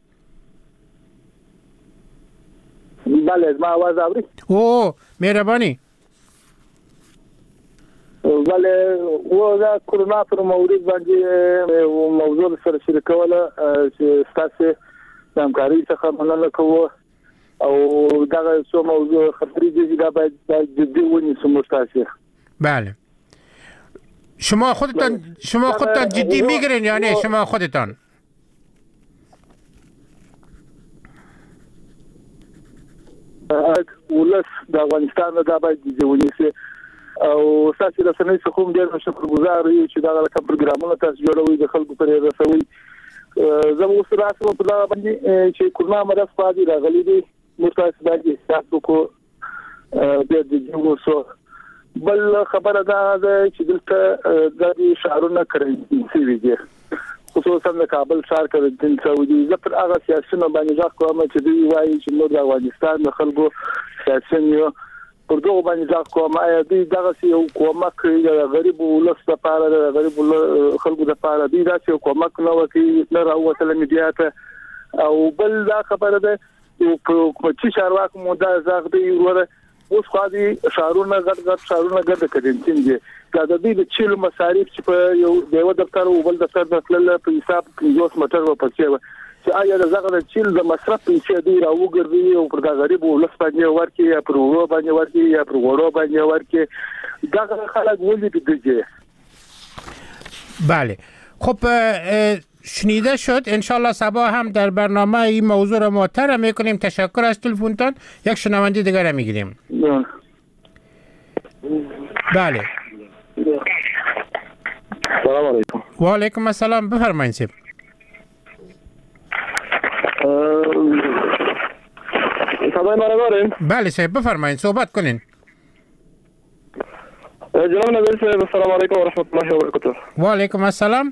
بله ما आवाज اوري. او مهربانی. بله و دا کرونا پر مورید باندې موضوع سره شریکوله چې تاسو د همکارۍ څخه مننه کوو او دا څو موضوع خبرې دي دا باید جدي ونیسو تاسو. بله شما خودتان جدی میگیرین یا نه؟ شما خودتان ولس د افغانستان دا باید جدي ونیسي او ساسي رسنۍ څخه هم ډېر شکرګزار یو چې دا لکه پروګرامونه تاسو جوړوي د خلکو پرې رسوي. زموږ اوس راسمه په دا باندې چې کرونا مرض پاتې راغلی دی متاسف باندې تاسو کو د دې وسو بل خبره ده چې دلته د شعارونه کړی سی ویږي خصوصا د کابل ښار کې د سعودي زپر هغه سیاسيونو باندې ځکه کومه چې دی وایي چې نور د افغانستان د خلکو سیاسيونو پر دوه باندې ځکه کومه دی دغه یو کومه کوي د غریب ولس لپاره د غریب خلکو لپاره دی دا چې کومه نه وکي نه راوته میډیا ته او بل دا خبره ده چې شارواک مو دا ځکه دی وره اوس خو دې شارونه غټ شارونه ګرځي کډین دي دا د دې چیل مصارف چې په یو دفتر او بل دفتر د خپل په حساب کې یو مټر و پچې چې آیا د زغه چیل د مصرف پیسې دی راوګرځي او پر دا غریب ولس باندې ورکي یا پر ورو باندې ورکي یا پر ورو باندې ورکي دا خلک ولې دیږي. بله خب شنیده شد. انشالله صبا هم در برنامه این موضوع را مطرح میکنیم. تشکر از تلفنتان. یک شنونده دیگر را میگیریم. بله سلام علیکم. و علیکم السلام. بفرمایید صاحب. صدای ما را دارین؟ بله صاحب بفرمایید صحبت کنین. جناب نظری صاحب السلام علیکم و رحمت الله و برکاته. و علیکم السلام.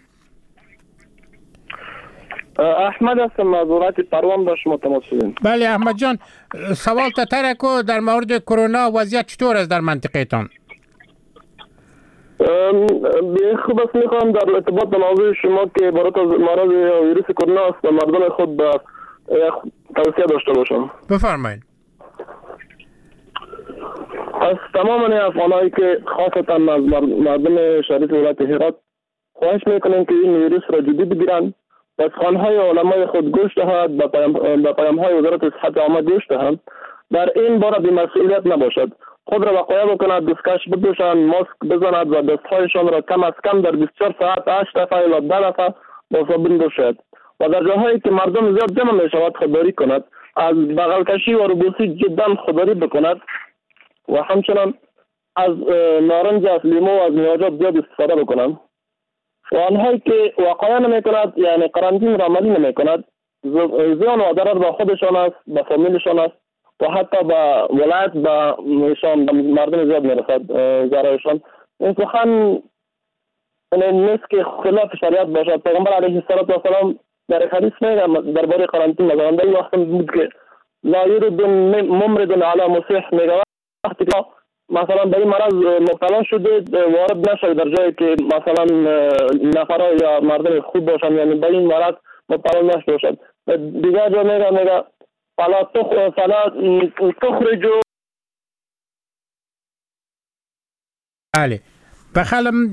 احمد هستم از ولایت پروان با شما تماس شدیم. بله احمد جان سوال تا ترکو در مورد کرونا وضعیت چطور است در منطقه تان؟ خوب است. میخوام در ارتباط با موضوع شما که عبارت از مرض ویروس کرونا است و مردم خود به توصیه داشته باشم. بفرمایید. از تمام افغانایی که خاصتا از مردم شریف ولایت هرات خواهش میکنیم که این ویروس را جدی بگیرند و از خوانهای علمای خود گوش دهند به پیامهای وزارت صحت عامه گوش دهند. در این باره بی‌مسئولیت نباشد. خود را وقایع بکند، دستکش بپوشند، ماسک بزند و دستهایشان را کم از کم در 24 ساعت 8 دفعه الی 10 دفعه با صابون بشوید و در جاهایی که مردم زیاد جمع می شود خودداری کند. از بغل کشی و روبوسی جدا خودداری بکند و همچنان از نارنج، از لیمو و از میوه‌جات زیاد استفاده بکنند. و آنهایی که واقعا نمی کند یعنی قرنطینه را عملی نمی کند زیان و ضرر به خودشان است، به فامیلشان است و حتی به ولایت به مردم زیاد می رسد ضررشان. سخن نیست که خلاف شریعت باشد. پیغمبر علیه السلام در حدیث میگه درباره قرنطینه گذراندن وقتی بود که لا یرد ممرض علی مصح، میگه وقتی که مثلا به این مرض مبتلا شدید وارد نشد در جایی که مثلا نفرها یا مردم خوب باشن، یعنی به این مرض مبتلا نشد. دیگر جا میگه فلا تخرجوا. بله بخلم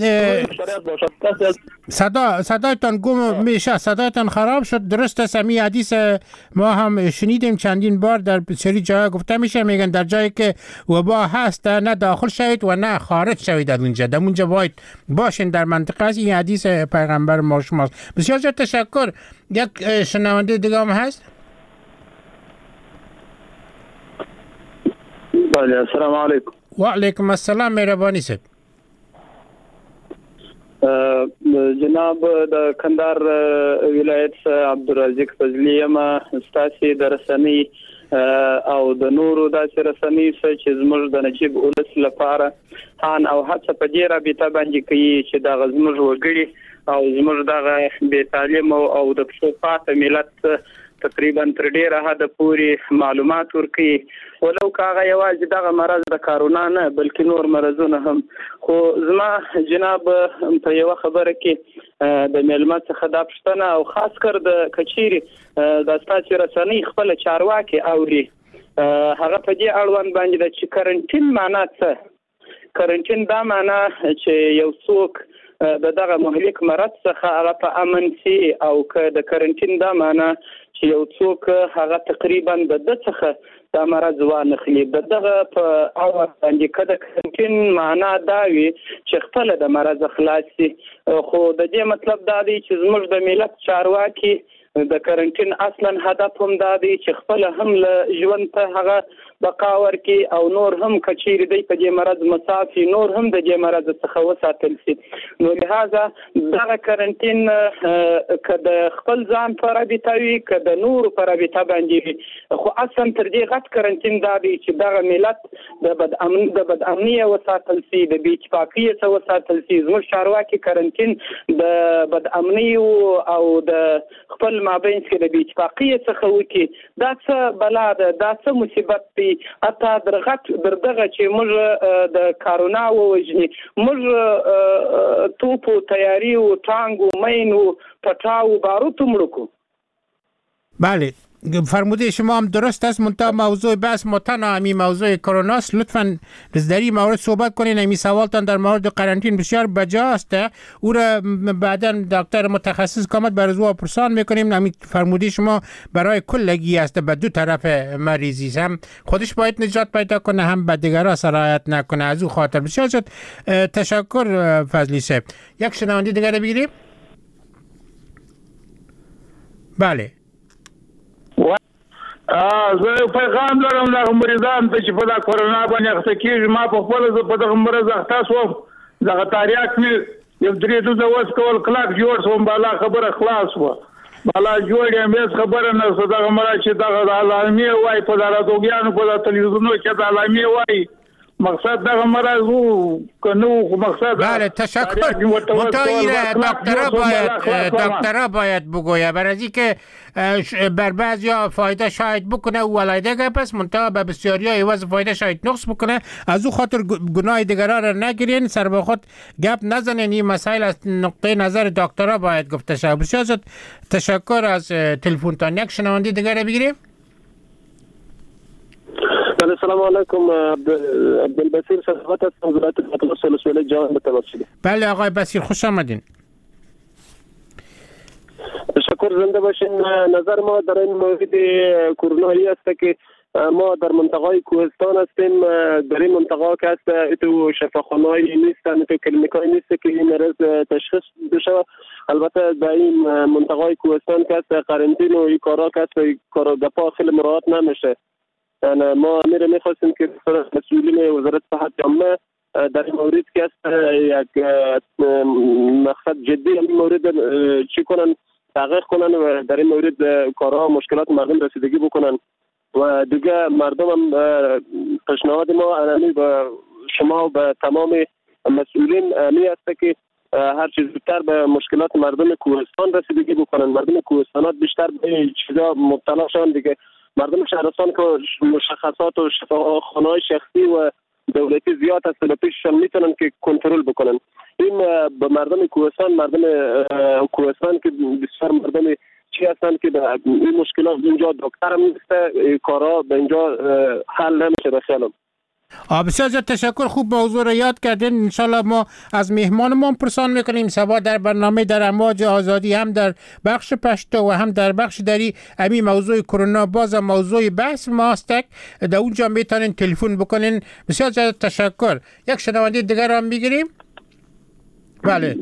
صدایتان گم میشه، صدایتان خراب شد. درست است، همین حدیث ما هم شنیدیم چندین بار در بسیاری جاها گفته میشه، میگن در جایی که وبا هست نه داخل شوید و نه خارج شوید از اونجا، در اونجا باید باشین در منطقه است. این حدیث پیغمبر ما شماست. بسیار زیاد تشکر. یک شنونده دیگه هم هست. بله السلام علیکم. و علیکم السلام، مهربانی صاحب. جناب د کندهار ولایت عبدالرزاق فضلی یم، ستاسو د رسنۍ او د نورو داسې رسنۍ چې زموږ د نجیب ولس لپاره هان او هڅه په دې رابطه باندې کوي چې د زموږ وګړي او زموږ د بې تعلیم او د پښتو ملت تقریبا تر ډیره حد پورې معلومات ورکړي، ولو کاغه یوازې دغه مرض د کرونا نه بلکې نور مرزونه هم. خو زما جناب په یو خبره کې د میلمه څخه دا پوښتنه او خاص کر د کچيري د ستاسو رسنۍ خپل چارواکي اوري هغه په دې اړوند باندې چې کرنټین معنا څه؟ کرنټین دا معنا چې یو څوک دغه مهلک مرض څخه هغه په امن سي، او که د کرنټین دا معنا چې یو څوک هغه تقریبا د څخه دا مرض وانخلي. دغه په اړه باندې کده کرنټین معنا دا وي چې خپل د مرض خلاص سي، خو د دې مطلب دا دی چې زموږ د ملت چارواکي د کرنټین اصلا هدف هم دا دی چې خپل هم له ژوند ته هغه بقا ورکړي او نور هم کچيري دی په دې مرض مصافي نور هم د دې مرض څخه وساتل شي. نو لہذا دغه کرنټین کده خپل ځان پر رابطوي کده نور پر رابطه باندې، خو اصلا تر دې غټ کرنټین دا دی چې دغه ملت د بد امنی وساتل شي، د بې اتفاقۍ څخه وساتل شي. زموږ چارواکي کرنټین د بد امنی او د خپل مابین کې د بې اتفاقۍ څخه وکي. دا څه بلا ده، دا څه مصیبت دی. حتی در دغه چې موږ د کرونا ووجني، موږ توپو تیاری و ټانګو مینو پټاو باروتو مړکو. بله فرموده شما هم درست است، منتها موضوع بحث ما تنها همین موضوع کرونا است. لطفاً در این مورد صحبت کنین. همین سوالتان در مورد قرنطین بسیار بجاست، او را بعدا دکتر متخصص کامت بر او پرسان میکنیم. همین فرموده شما برای کلگی است، به دو طرف مریضی، هم خودش باید نجات پیدا کنه هم به دیگران سرایت نکنه. از او خاطر بسیار زیاد تشکر فضلی صاحب. یک شنونده دیگر بگیریم. بله زه پیغام لرم دغه مریضان ته چې په دا کرونا باندې اخته کېږي. ما په خپل په دغه مرض اخته شوم، دغه تاریاک مې یو درې دوزه وس کول کلاک جوړ شوم، بالا خبره خلاص وه، بالا جوړ یم هېڅ خبره نه شته. دغه مرض چې دغه د علامې وایي په دا راډیوګانو په دا تلویزیونو کې د علامې وایي، مقصد دغه مرض و که نه خو مقصد. بله تشکر. دکترها باید بگویه برای اینکه بر بعضیا فایده شاید بکنه او علایده گپ است، منتها به بسیاری ها عوض فایده شاید نقص بکنه. از او خاطر گناه دیگران را نگیرین، سر به خود گپ نزنین. این مسائل از نقطه نظر دکترها باید گفته شود. بسیار زیاد تشکر از تلفنتان. یک شنونده دیگر بگیریم. السلام علیکم، عبدالبصیر صحبت از وزارت اطلاعات ولسوالی جان متوسلی. بله آقای بصیر خوش آمدین. تشکر، زنده باشین. نظر ما در این مورد کرونایی است که ما در منطقه کوهستان هستیم. در این منطقه که است تو شفاخانه‌ای نیستن، تو کلینیکایی نیست که این مرض تشخیص بشه. البته در این منطقه کوهستان که است قرنطین و این کارا که است کارا دفاع خیلی مراعات نمیشه. ما میخواستیم که مسئولین وزارت صحت عامه در این مورد که است یک مقصد جدی این مورد چی کنن، تحقیق کنن و در این مورد کارها مشکلات مردم رسیدگی بکنن. و دیگه مردم هم پیشنهاد ما به شما و به تمام مسئولین می است که هر چیز زودتر به مشکلات مردم کوهستان رسیدگی بکنن. مردم کوهستانات بیشتر به چیزا مبتلا شدن دیگه. مردم شهرستان که مشخصات و شفاخانه‌های شخصی و دولتی زیاد هست به پیششان میتونن که کنترل بکنن. این به مردم کوهستان که بسیار مردم چی هستن که این مشکلات اینجا دکتر هم نیسته، کارا به اینجا حل نمیشه به خیالم. بسیار زیاد تشکر. خوب موضوع را یاد کردین. انشالله ما از مهمانمون پرسان میکنیم سبا در برنامه در امواج آزادی هم در بخش پشتو و هم در بخش دری امی موضوع کرونا باز موضوع بحث ماستک در اونجا میتونین تلفن بکنین. بسیار زیاد تشکر. یک شنونده دیگر هم میگیریم. بله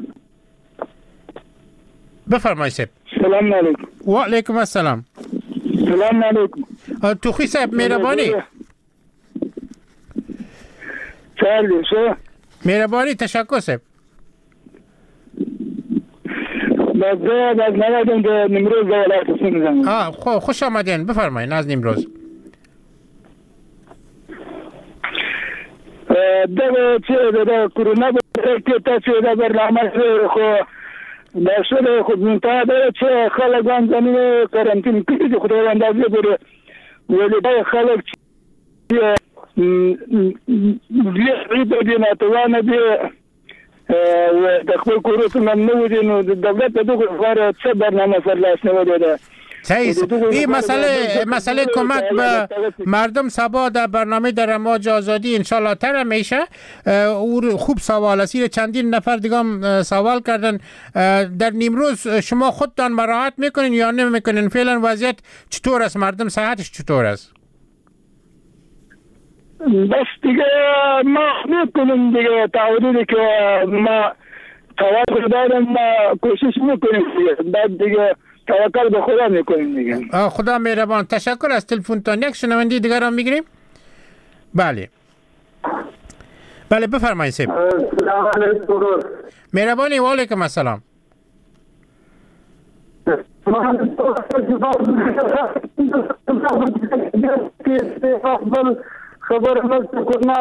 بفرمایید صاحب. سلام علیکم. و علیکم السلام. سلام علیکم. توخی صاحب مهربانی. مهربانی تشکر صاحب. از نوادم در نمروز در ولایت سیستان. خوش آمدین. بفرمایید از نمروز. در کرونا که تاثیر در برنامه خو داشته خود منتها در چه خلقان زمین کرانتین کردی خدا اندازه بره ولی در خلق بیایی بدی نتوانه بی و دخل کروس من نودی نو دولت دو خبر چه برنامه سرلاس نوده. صحیح. این مسئله کمک به مردم سبا در برنامه در امواج آزادی انشالله تر میشه. او خوب سوال است. چندین نفر دیگه هم سوال کردن. در نیمروز شما خودتان مراعات میکنین یا نمیکنین؟ فعلا وضعیت چطور است؟ مردم صحتش چطور است؟ بس دیگه ما میکنیم دیگه تعهدی که ما توقع داریم ما کوشش میکنیم دیگه. بعد دیگه توکل به خدا میکنیم دیگه. خدا مهربان. تشکر از تلفنتان. یک شنونده دیگر هم میگیریم. بله بفرمایید صاحب. سلام علیکم. مهربانی. و علیکم السلام. خبر مست کرونا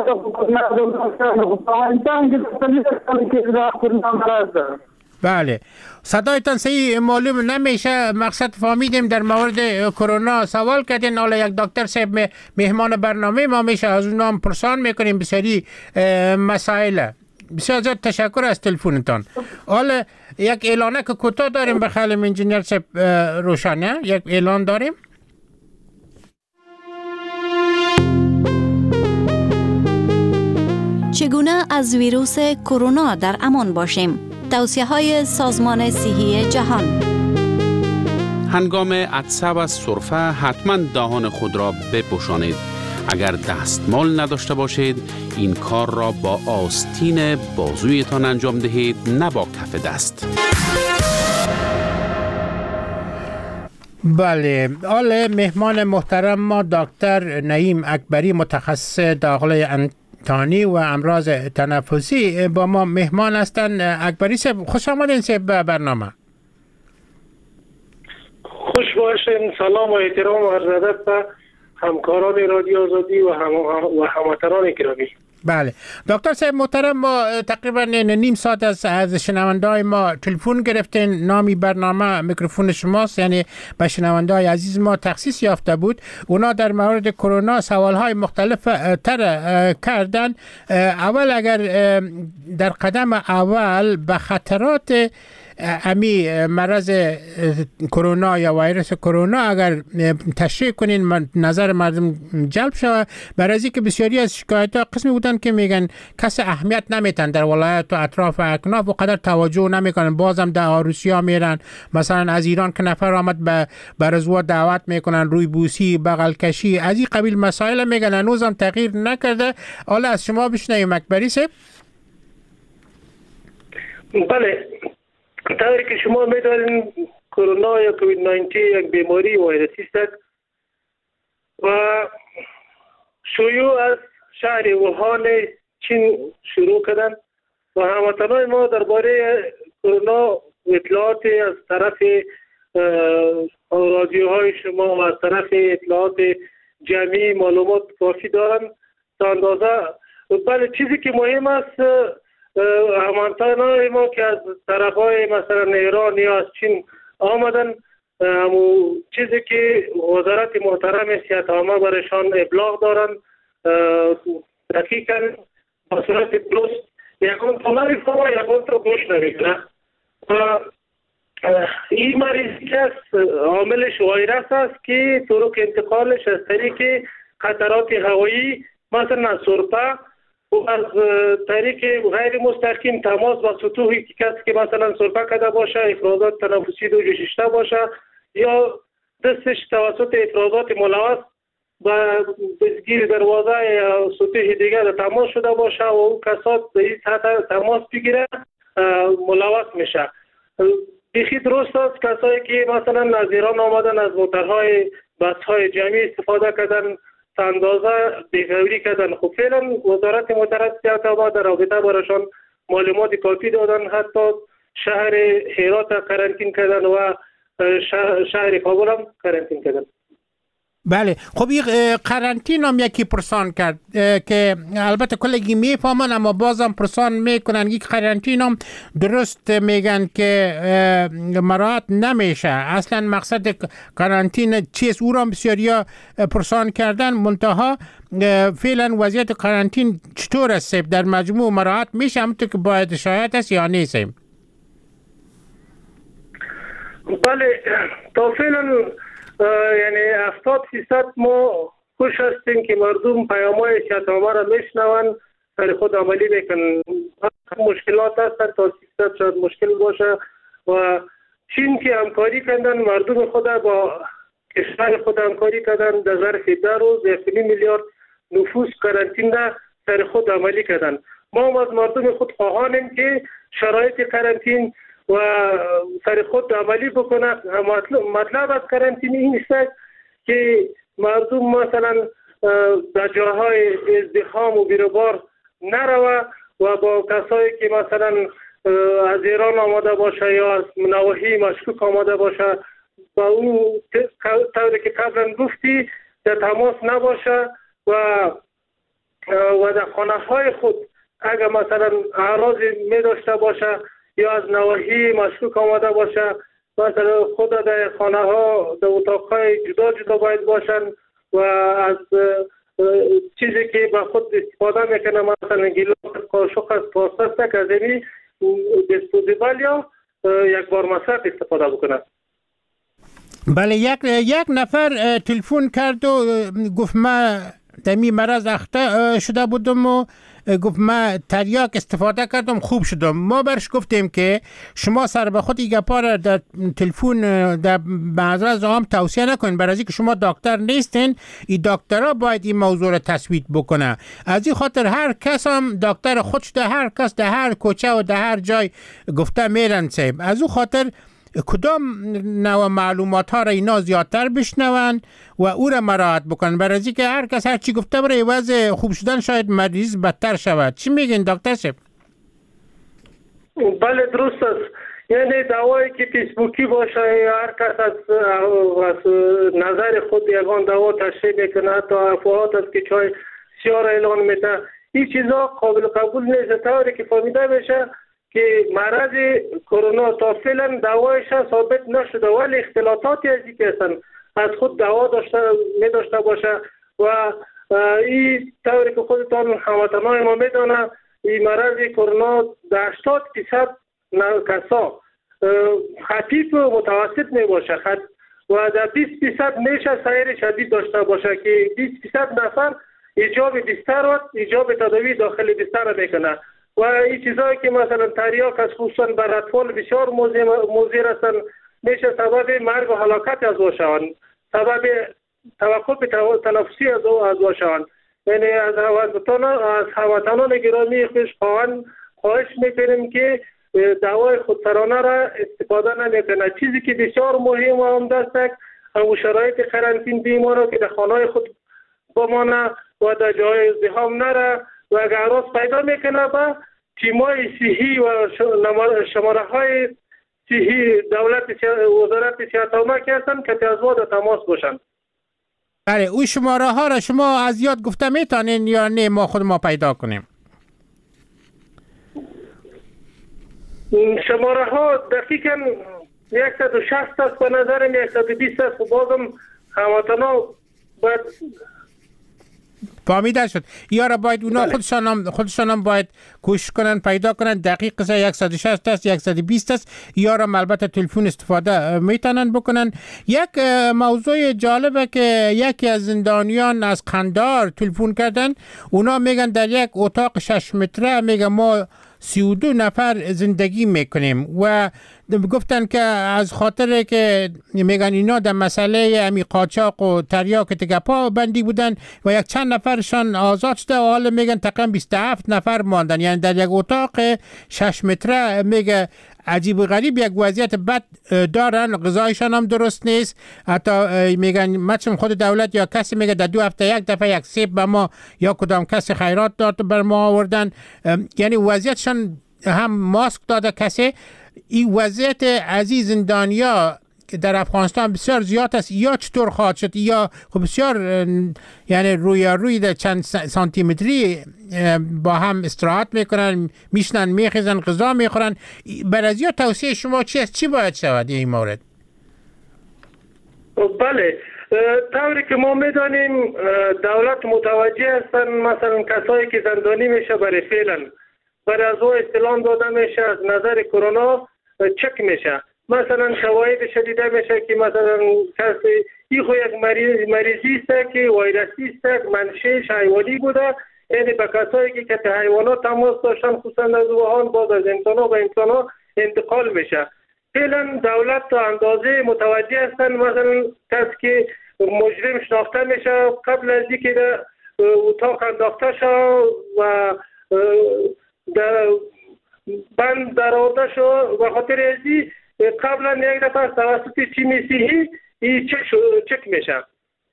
بله صدایتان صحیح معلوم نمیشه. مقصد فهمیدیم در مورد کرونا سوال کردین. حالا یک دکتر صاحب مهمان برنامه ما میشه از اون هم پرسان میکنیم بسیاری مسائل. بسیار زیاد تشکر از تلفنتان. حالا یک اعلانه که کوتاه داریم به خیلی انجینیر صاحب روشانه. یک اعلان داریم. چگونه از ویروس کرونا در امان باشیم؟ توصیه‌های سازمان صحی جهان. هنگام عطسه و سرفه حتما دهان خود را بپوشانید. اگر دستمال نداشته باشید این کار را با آستین بازویتان انجام دهید، نه با کف دست. بله حالا مهمان محترم ما دکتر نعیم اکبری متخصص داخلی انتانی و امراض تنفسی با ما مهمان هستند. اکبری صاحب خوش آمدین صاحب به برنامه. خوش باشین. سلام و احترام و عرض ادب به همکاران رادیو آزادی و هموطنان گرامی. بله دکتر صاحب محترم، ما تقریبا نیم ساعت از شنونده‌های ما تلفن گرفتین. نامی برنامه میکروفون شماست، یعنی به شنونده‌های عزیز ما تخصیص یافته بود. اونا در مورد کرونا سوال‌های مختلف کردن. اول اگر در قدم اول به خطرات امی مرض کرونا یا ویروس کرونا اگر تشریح کنین نظر مردم جلب شود، برای از اینکه بسیاری از شکایت‌ها قسمی بودن که میگن کسی اهمیت نمیتن در ولایت و اطراف اکناف و قدر توجه نمیکنن، بازم در عروسی‌ها میرن. مثلا از ایران که نفر آمد به رضوان دعوت میکنن، روی بوسی، بغل کشی، از این قبیل مسائل میگن. هنوزم تغییر نکرده. حالا از شما بشنویم اکبری صاحب. بله، طوری که شما می‌دانید کرونا یا کووید 19 یک بیماری ویروسی است و شیوع از شهر ووهان چین شروع کردن و هموطنان ما درباره کرونا اطلاعات از طرف رادیوهای شما و از طرف اطلاعات جمعی معلومات کافی دارن تا اندازه. بله، چیزی که مهم است هموطنان ما که از طرفای مثلا ایران یا از چین آمدن، همون چیزی که وزارت محترم صحت عامه برایشان ابلاغ دارن دقیقاً با صورت درست یکون تا نمیفهمه یکون تا گوش نمیکنه. این مریضی که است عاملش ویروس است که طرق انتقالش از طریق قطرات هوایی مثلا از سرفه و از طریق غیر مستقیم تماس با سطوحی کسی که مثلا سرفه کرده باشه، افرازات تنفسی دو جوششته باشه یا دستش توسط افرازات ملوث با دستگیر دروازه یا سطوح دیگر تماس شده باشه و اون کسات به این سطح تماس بگیره ملوث میشه. بیخی درست است کسایی که مثلا از ایران آمدن از موترهای بسهای جمعی استفاده کردن اندازه بیغوری کردن. خب فعلا وزارت محترم صحت عامه در رابطه برایشان معلومات کافی دادن، حتی شهر هرات قرنطین کردن و شهر کابل هم قرنطین کردن. بله خب این قرنطین هم یکی پرسان کرد که البته کلگی میفهمن اما بازم پرسان میکنن یک قرنطین هم درست میگن که مراعات نمیشه. اصلا مقصد قرنطین چیست او را بسیاریا پرسان کردن، منتها فعلا وضعیت قرنطین چطور است؟ در مجموع مراعات میشه همونطور که باید شاید است یا نیست؟ بله تا فعلا یعنی 70% ما خوش هستیم که مردم پیام‌های صحت عامه را میشنون، سر خود عملی میکنن. مشکلات هستند تا 30% شاید مشکل باشه و چین که همکاری کردن مردم خود با کشور خود همکاری کردن در ظرف 10 روز 1.5 میلیارد نفوس قرنطین را سر خود عملی کردن. ما هم از مردم خود خواهانیم که شرایط قرنطین و سر خود عملی بکنه. مطلب از قرنطینه این است که مردم مثلا در جاهای ازدحام و بیروبار نروه و با کسایی که مثلا از ایران آمده باشه یا از نواحی مشکوک آمده باشه با اون طوری که قبلا گفتی در تماس نباشه و در خانه های خود اگر مثلا اعراضی می داشته باشه یا از نواحی مشکوک آمده باشه مثلا خود در خانه ها در اتاقهای جدا جدا باید باشن و از چیزی که به خود استفاده میکنه مثلا گیلاس، قاشق است، کاسه است که از اینی دیسپوزیبل یا یک بار مصرف استفاده بکنه. بله یک نفر تلفن کرد و گفت ما دمی مرض اخته شده بودم و گفت ما تریاک استفاده کردم خوب شدم. ما برش گفتیم که شما سر به خود این گپا را در تلفن در معذرت عام توصیه نکنین، برای اینکه شما دکتر نیستین. این دکترها باید این موضوع را تثبیت بکنه. از این خاطر هر کس هم دکتر خودش در هر کس در هر کوچه و در هر جای گفته میرن صاحب. از اون خاطر کدام نوع معلومات ها را اینا زیادتر بشنون و او را مراعات بکنن، برای اینکه هر کس هر چی گفته برای عوض خوب شدن شاید مریض بدتر شود. چی میگین دکتر صاحب؟ بله درست است. یعنی دعوایی که فیسبوکی باشه یا هر کس از نظر خود یگان دعوا تشریح میکنه تا افواهات است که چای سیاه را اعلان میده، این چیزا قابل قبول نیست. طوری که فهمیده بشه که مرض کرونا تا فعلا دوایش ثابت نشده ولی اختلاطاتی از این که هستن از خود دوا داشته باشه و این طوری که خودتان هموطنان ما میدانه این مرض کرونا در 80% کسا خفیف و متوسط می باشه و در 20% میشه سایر شدید داشته باشه که 20% نفر ایجاب بستر و ایجاب تداوی داخل بستر میکنه و این چیزایی که مثلا تریاک از خصوصا بر اطفال بسیار مضر هستند میشه سبب مرگ و هلاکت از او شوند، سبب توقف تنفسی از او شوند. یعنی از هموطنان گرامی خواهش میکنیم که دوای خودسرانه را استفاده نمیکنه. چیزی که بسیار مهم و عمده است همون شرایط قرنطین بیمارا که در خانه خود بمانه و در جای ازدحام نره و اگر اعراض پیدا میکنه با تیمای صحی و شماره های صحی وزارت صحت عامه که هستن که از ما در تماس باشن. بله اون شماره ها را شما از یاد گفته میتونین یا نه ما خود ما پیدا کنیم؟ شماره ها دقیقاً 160 است، به نظرم 120 است. بازم هموطنا باید فهمیده شد. یارا باید اونا خودشان هم باید کوشش کنن پیدا کنن دقیق 160 است 120 است. یارا البته تلفن استفاده میتونن بکنن. یک موضوع جالبه که یکی از زندانیان از قندهار تلفن کردن. اونا میگن در یک اتاق 6 متره میگن ما 32 نفر زندگی میکنیم و گفتن که از خاطر که میگن اینا در مسئله امی قاچاق و تریاک تگپا بندی بودن و یک چند نفرشان آزاد شده و حالا میگن تقریبا 27 نفر ماندن. یعنی در یک اتاق 6 متره میگه عجیب و غریب یک وضعیت بد دارن. غذایشان هم درست نیست. حتی میگن مچم خود دولت یا کسی میگه در 2 هفته یک دفعه یک سیب به ما یا کدام کسی خیرات داد بر ما آوردن. یعنی وضعیتشان هم ماسک داده کسی. این وضعیت عزیز زندانیا که در افغانستان بسیار زیاد است. یا چطور خواهد شد یا خب بسیار یعنی روی در چند سانتی متری با هم استراحت میکنن، میشنن میخیزن، غذا میخورن. برای توصیه شما چی است؟ چی باید شود این مورد؟ بله، طوری که ما میدانیم دولت متوجه هستن مثلا کسایی که زندانی میشه برای فعلا برای از او استعلام داده میشه از نظر کرونا چک میشه. مثلا شواهد شدیده میشه که مثلا کسی این خو یک مریضی است که ویروسی است، منشأش حیوانی بوده. یعنی به کسایی که حیوانات تماس داشتن خصوصا از ووهان باز از انسان‌ها به انسان‌ها انتقال میشه. فعلا دولت تا اندازه متوجه هستن مثلا کسی که مجرم شناخته میشه قبل از اینکه در اتاق انداخته شد و در بند در آورده شد و خاطر ازی قبلا یک دفعه توسط تیم صحی چک میشه.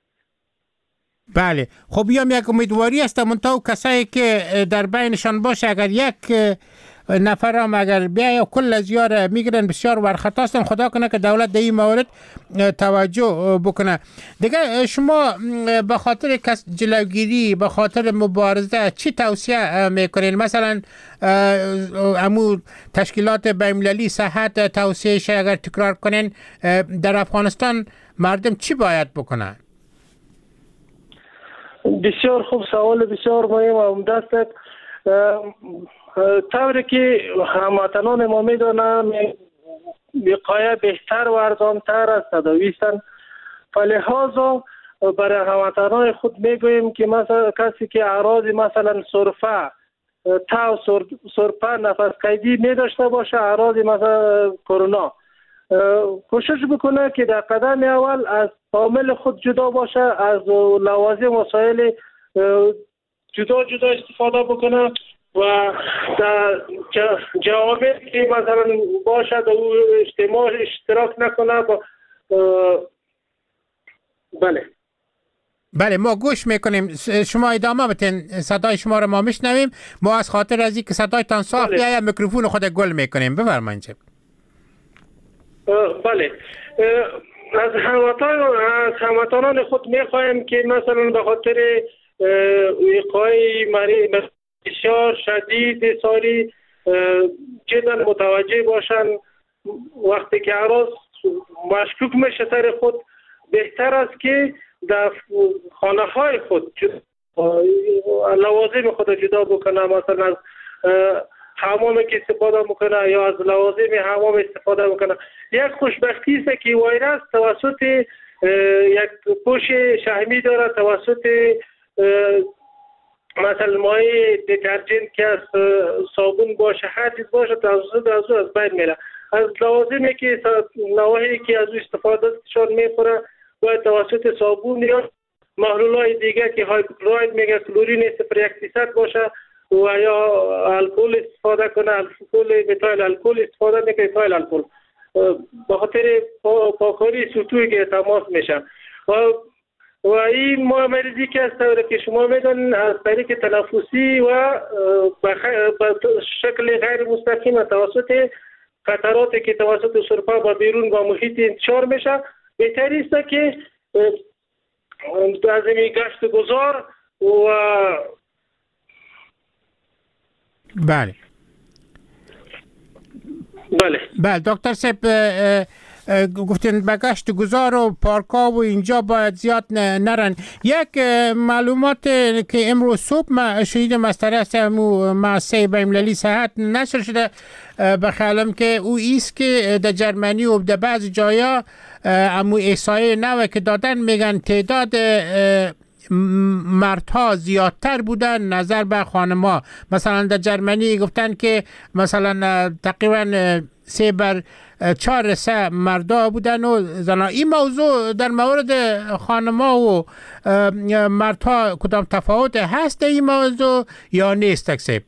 بله، خب بیام یک امیدواری است منتها کسایی که در بینشان باشه اگر یک نفر هم اگر بیای کل از یار میگیرن بسیار ورخطاستن. خدا کنه که دولت در این مورد توجه بکنه. دیگه شما به خاطر جلوگیری به خاطر مبارزه چی توصیه میکنین؟ مثلا امو تشکیلات بین‌المللی صحت توصیهش اگر تکرار کنین در افغانستان مردم چی باید بکنن؟ بسیار خوب، سوال بسیار مهم و عمده است. طوری که هموطنان ما میدانند وقایه بهتر و ارزانتر است تداویستن. فلهذا برای هموطنان خود میگوییم که مثلا کسی که اعراض مثلا سرفه سرفه نفس قیدی میداشته باشه اعراض مثلا کرونا کوشش بکنه که در قدم اول از عامل خود جدا باشه، از لوازم وسایل جدا استفاده بکنه و در جوامع که مثلا باشد او اشتراک نکنه. بله ما گوش میکنیم. شما ادامه بتین، صدای شما رو ما میشنویم. ما از خاطر از اینکه صدایتان صاف بیاید میکروفون خود گل میکنیم. بفرمایید. بله، از هموطنان خود میخواهیم که مثلا به خاطر وقایع بسیار شدید ساری جدا متوجه باشن. وقتی که اعراض مشکوک میشه سر خود بهتر است که در خانه های خود لوازم خود جدا بکنه. مثلا از حمام که استفاده بکنه یا از لوازم حمام استفاده بکنه. یک خوشبختی است که ویروس توسط یک پوش شحمی داره، توسط مثلا مایع دیترجنت که از صابون باشه هر چیز باشه توسط از بین میره. از لوازمی که نواحی که از استفاده شون میخوره باید توسط صابون یا محلولای دیگه که هایپوکلوراید میگه کلورین 0.1% باشه و یا الکل استفاده کنه، الکل متایل الکل استفاده میکنه، ایتایل الکل به خاطر پاکاری سطوحی که تماس میشه. و این مریضی که از که شما میدونید از طریق تنفسی و به شکل غیر مستقیم توسط قطراتی که توسط سرفه و بیرون و محیط انتشار میشه. بهتری است که از این گشت گذار و بله دکتر صاحب گفتین بگشت گذار و پارکا و اینجا باید زیاد نرن. یک معلومات که امروز صبح ما شنیدم از طرف مؤسسه بین‌المللی صحت نشر شده بخیالم که او ایست که در جرمنی و در بعض جایا امو احصایه نوه که دادن میگن تعداد مردها زیادتر بودن نظر به خانم‌ها. مثلا در جرمنی گفتن که مثلا تقریبا 3/4 مردا بودن و زنا. این موضوع در مورد خانم‌ها و مردها کدام تفاوت هست این موضوع یا نیست تکسیب؟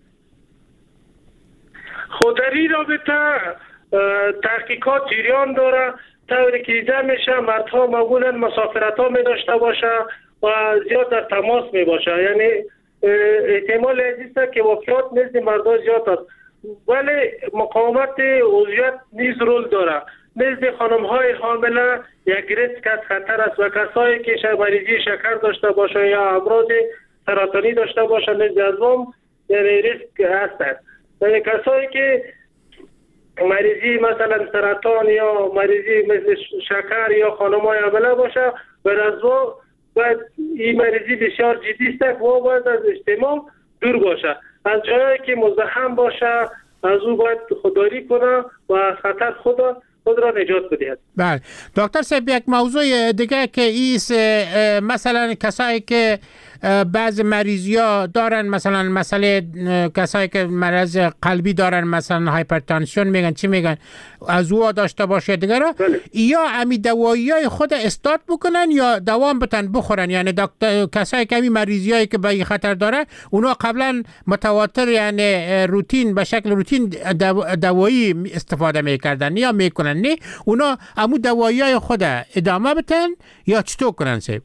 خود در این رابطه تحقیقات جریان داره، طوری که دیده میشه مردها معمولا مسافرت ها می داشته باشه و زیاد در تماس می باشه، یعنی احتمال است که واقعیت نزد مردها زیاد است، ولی مقاومت عضویت نیز رول داره. نزد خانم های حامله یک ریسک از خطر است و کسایی که مریضی شکر داشته باشه یا امراض سرطانی داشته باشه نزد ازوام یعنی ریسک هستند. یعنی کسایی که مریضی مثلا سرطان یا مریضی مثل شکر یا خانم های حامله باشه و این مریضی بسیار جدی است و باید از اجتماع دور باشه. از جایی که مزدحم باشه از او باید خودداری کنه و خطر خود را نجات بدهد. بله دکتر صاحب یک موضوع دیگه که ایست مثلا کسایی که بعض مریضی ها دارن، مثلا مسئله کسایی که مرض قلبی دارن مثلا هایپرتانسیون میگن چی میگن از او داشته باشه دیگه یا امی دوایی های خود استارت بکنن یا دوام بتن بخورن، یعنی کسایی که امی مریضی هایی که به این خطر داره اونا قبلا متواتر یعنی روتین به شکل روتین دوایی استفاده میکردن یا میکنن نه اونا امو دوایی های خود ادامه بتن یا چطور کنن سیب؟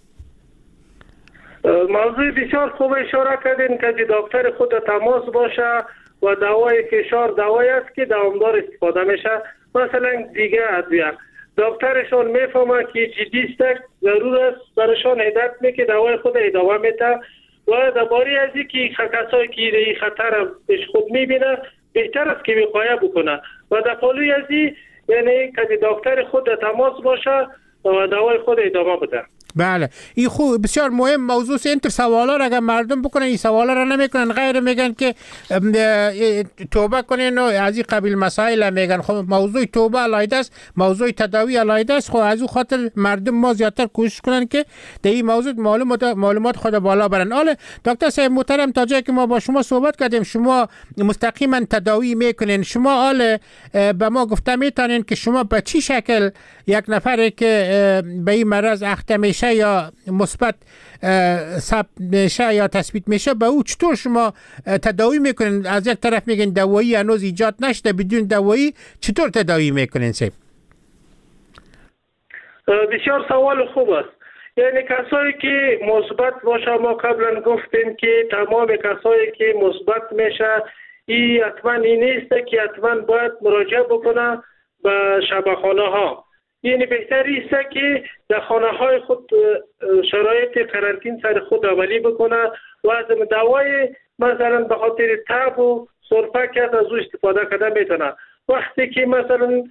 موضوع بسیار خوب اشاره کردین که دکتر خود تماس باشه و دوای فشار دوایی است که دوامدار استفاده میشه. مثلا دیگه ادویه دکترشون میفهمه که جدی است ضرور است برشان هدایت میکنه دوای خود ادامه میده و درباره از اینکه کسایی که این خطر پیش خود میبینه بهتر است که وقایه بکنه و در پالوی از این یعنی که دکتر خود تماس باشه و دوای خود ادامه بده. بله این خوب بسیار مهم موضوع است. این سوالا را اگر مردم بکنن این سوالا را نمیکنن غیر میگن که توبه کنین و از این قبیل مسائل میگن. خب موضوع توبه علیده است، موضوع تداوی علیده است. خب از اون خاطر مردم ما زیادتر کوشش کنن که در این موضوع معلومات خود بالا برن. حالا دکتر صاحب محترم تا جایی که ما با شما صحبت کردیم شما مستقیما تداوی میکنین، شما حالا به ما گفته میتونین که شما به چی شکل یک نفری که به این مرض اخته میشه یا مثبت ثبت میشه یا تثبیت میشه به او چطور شما تداوی میکنین؟ از یک طرف میگن دوایی هنوز ایجاد نشده، بدون دوایی چطور تداوی میکنین سیب؟ بسیار سوال خوب است. یعنی کسایی که مثبت باشه ما قبلا گفتیم که تمام کسایی که مثبت میشه این حتما این نیست که حتما باید مراجعه بکنه به شبخانه ها. یعنی بهتری است که در خانه های خود شرایط قرنطین سر خود عملی بکنه و از دوای مثلا به خاطر تب و سرفه که از او استفاده کرده میتونه. وقتی که مثلا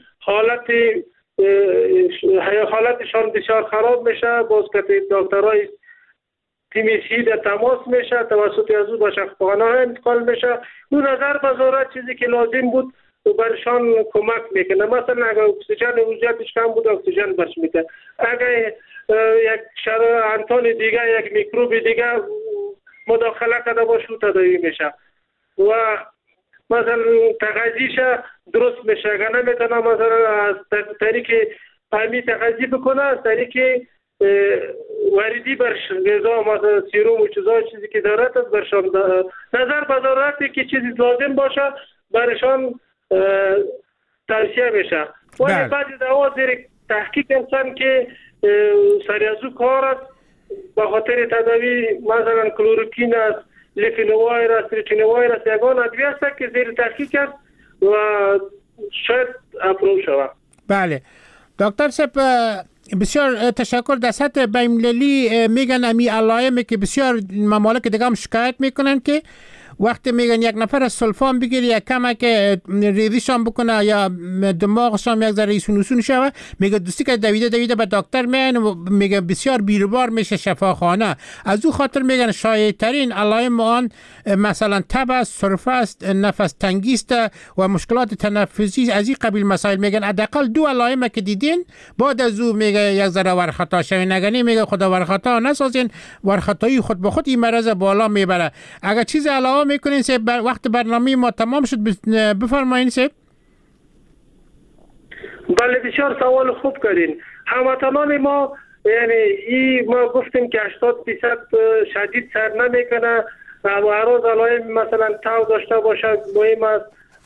حالتشان بسیار خراب میشه باز که دکترای تیمیسی در تماس میشه توسط از او به شفاخانه ها انتقال میشه. اون نظر بذاره چیزی که لازم بود و برشان کمک میکنه. مثلا اگر اکسیژن وجودش کم بود اکسیژن برش میده، اگر یک انتان دیگه یک میکروب دیگه مداخله کرده باشه تداوی میشه و مثلا تغذیش درست میشه. اگر نمیتونه مثلا از طریق فهمی تغذی بکنه از طریق وریدی برش غذا مثلا سیروم و چیزی که دارد از برشان نظر بذارد که چیزی لازم باشه برشان توصیه میشه. ولی بعضی دوا زیر تحقیق هستن که سریعزو کار است به خاطر تداوی مثلا کلوروکین است، لیفینووایر است، ریتینووایر است، یگان ادویه است که زیر تحقیق است و شاید اپروو شود. بله دکتر صاحب بسیار تشکر. در سطح بین‌المللی میگن امی علائمی که بسیار ممالک دیگه هم شکایت میکنن که وقتی میگن یک نفر سلفان بگیره یک کمک ریزیشان بکنه یا دماغشان یک ذره ایسونوسون شوه، میگه دوستی که دویده به دکتر میان و میگه بسیار بیروبار میشه شفاخانه. از او خاطر میگن شایع ترین علائم آن مثلا تب است، سرفه است، نفس تنگی است و مشکلات تنفسی از این قبیل مسائل. میگن حداقل 2 علائم که دیدین بعد از او میگه یک ذره ورخطا شوین، نگنی میگه خدا ورخطا نسازین، ورخطایی خود به خود این مرض بالا میبره. اگر چیز علاوه میکنین سه وقت برنامه ما تمام شد بفرمایین سه. بله بسیار سوال خوب کردین. هموطنان ما یعنی ما گفتیم که 80% شدید سر نمیکنه و هر روز علائم مثلا تاو داشته باشه، مهم است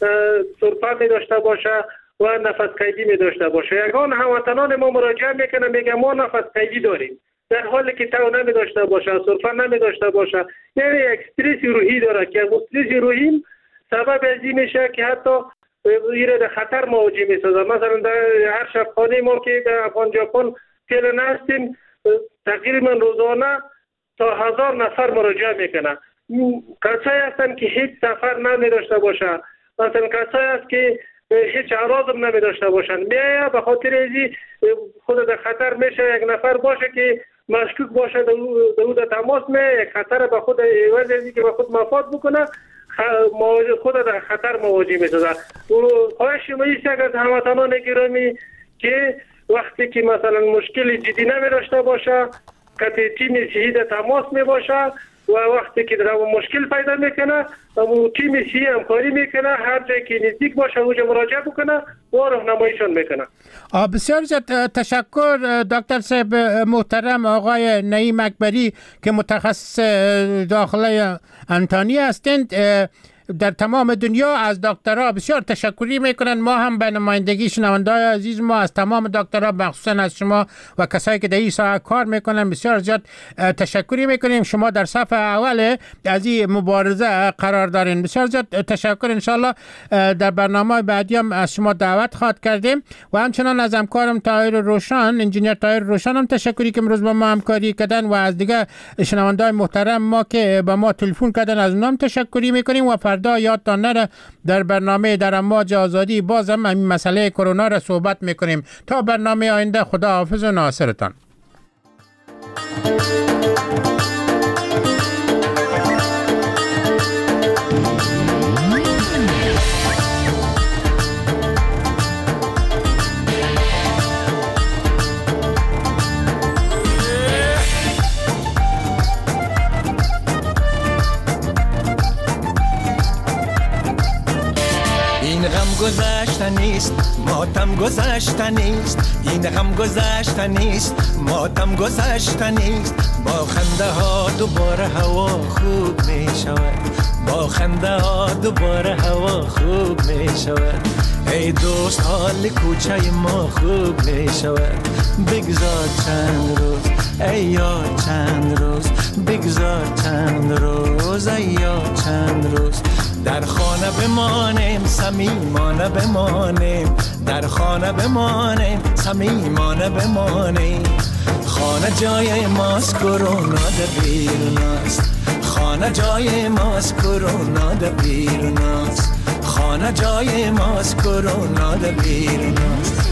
سرفه می داشته باشه و نفس قیدی می داشته باشه. یگان هموطنان ما مراجعه میکنه میگه ما نفس قیدی داریم، در حالی که تاو نمی داشته باشه، سرفه نمی داشته باشه، یعنی یک استرس روحی داره که استرس روحی سبب از این میشه که حتی ایره در خطر مواجه میسازه. مثلا در هر شب خانه ما که در افغان ژاپن فعلا هستیم تقریبا روزانه تا 1000 نفر مراجعه میکنه. کسایی هستن که هیچ سفر نمی داشته باشه، مثلا کسایی هست که هیچ اعراض هم نمی داشته باشن، میایه به خاطر ازی خود در خطر میشه. یک نفر باشه که مشکوک باشه در تماس میایه، خطر به خود عوض ازی که به خود مفاد بکنه خود در خطر مواجه میسازه. خواهش ما ایست از هموطنان گرامی که وقتی که مثلا مشکل جدی نمی داشته باشه که تیم صحی در تماس می باشه و وقتی که در مشکل پیدا میکنه تیم صحی همکاری میکنه، هر جایی که نزدیک باشه اونجا مراجعه بکنه و راهنماییشان میکنه. بسیار تشکر دکتر صاحب محترم آقای نعیم اکبری که متخصص داخله انتانی هستند در تمام دنیا. از دکترها بسیار تشکری میکنن. ما هم به نمایندگی شنونده‌های عزیز ما از تمام دکترها مخصوصا از شما و کسایی که در این ساحه کار میکنن بسیار زیاد تشکری میکنیم. شما در صف اول از این مبارزه قرار دارین. بسیار زیاد تشکر. انشالله در برنامه بعدی هم از شما دعوت خواهد کردیم و همچنان از همکارم طاهر روشن، انجینیر طاهر روشن هم تشکری که امروز با ما همکاری کردن و از دیگه شنونده‌های محترم ما که با ما تلفن کردن از اونها هم تشکری میکنیم. و فردا یادتان نره در برنامه در امواج آزادی باز هم این مسئله کرونا را صحبت میکنیم. تا برنامه آینده خدا حافظ و ناصرتان. گذشته نیست، ماتم گذشته نیست، این غم گذشته نیست، ماتم گذشته نیست. با خنده ها دوباره هوا خوب می شود، با خنده ها دوباره هوا خوب می شود. ای دوست حال کوچه ما خوب می شود. بگذار چند روز ای یار چند روز، بگذار چند روز ای یار چند روز. در خانه بمانیم صمیمانه بمانیم، در خانه بمانیم صمیمانه بمانیم. خانه جای ماست کرونا در بیرون است، خانه جای ماست کرونا در بیرون است، خانه جای ماست کرونا در بیرون است.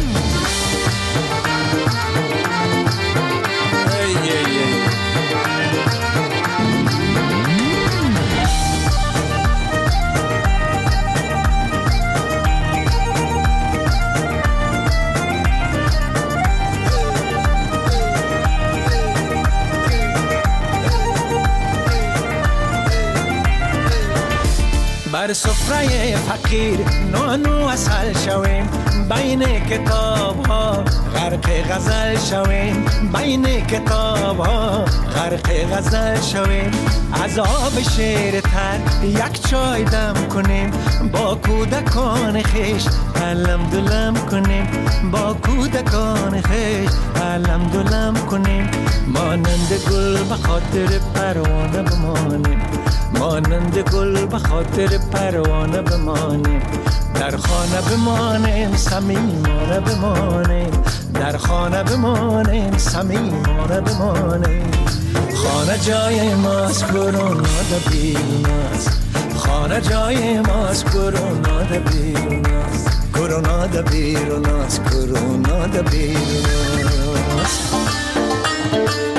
بر سفره فقیر نانو اصل شویم، بین کتاب ها غرق غزل شویم، بین کتاب ها غرق غزل شویم. از آب شیر تر یک چای دم کنیم، با کودکان خیش علم دلم کنیم، با کودکان خیش علم دلم کنیم. مانند گل به خاطر پروانه بمانیم، مانند گل به خاطر پروانه بمانیم. در خانه بمانیم صمیمانه بمانیم، در خانه بمانیم صمیمانه بمانیم. خانه جای ماست کرونا در بیرون است، خانه جای ماست کرونا ده بیرون است کرونا ده بیرون است کرونا ده بیرون است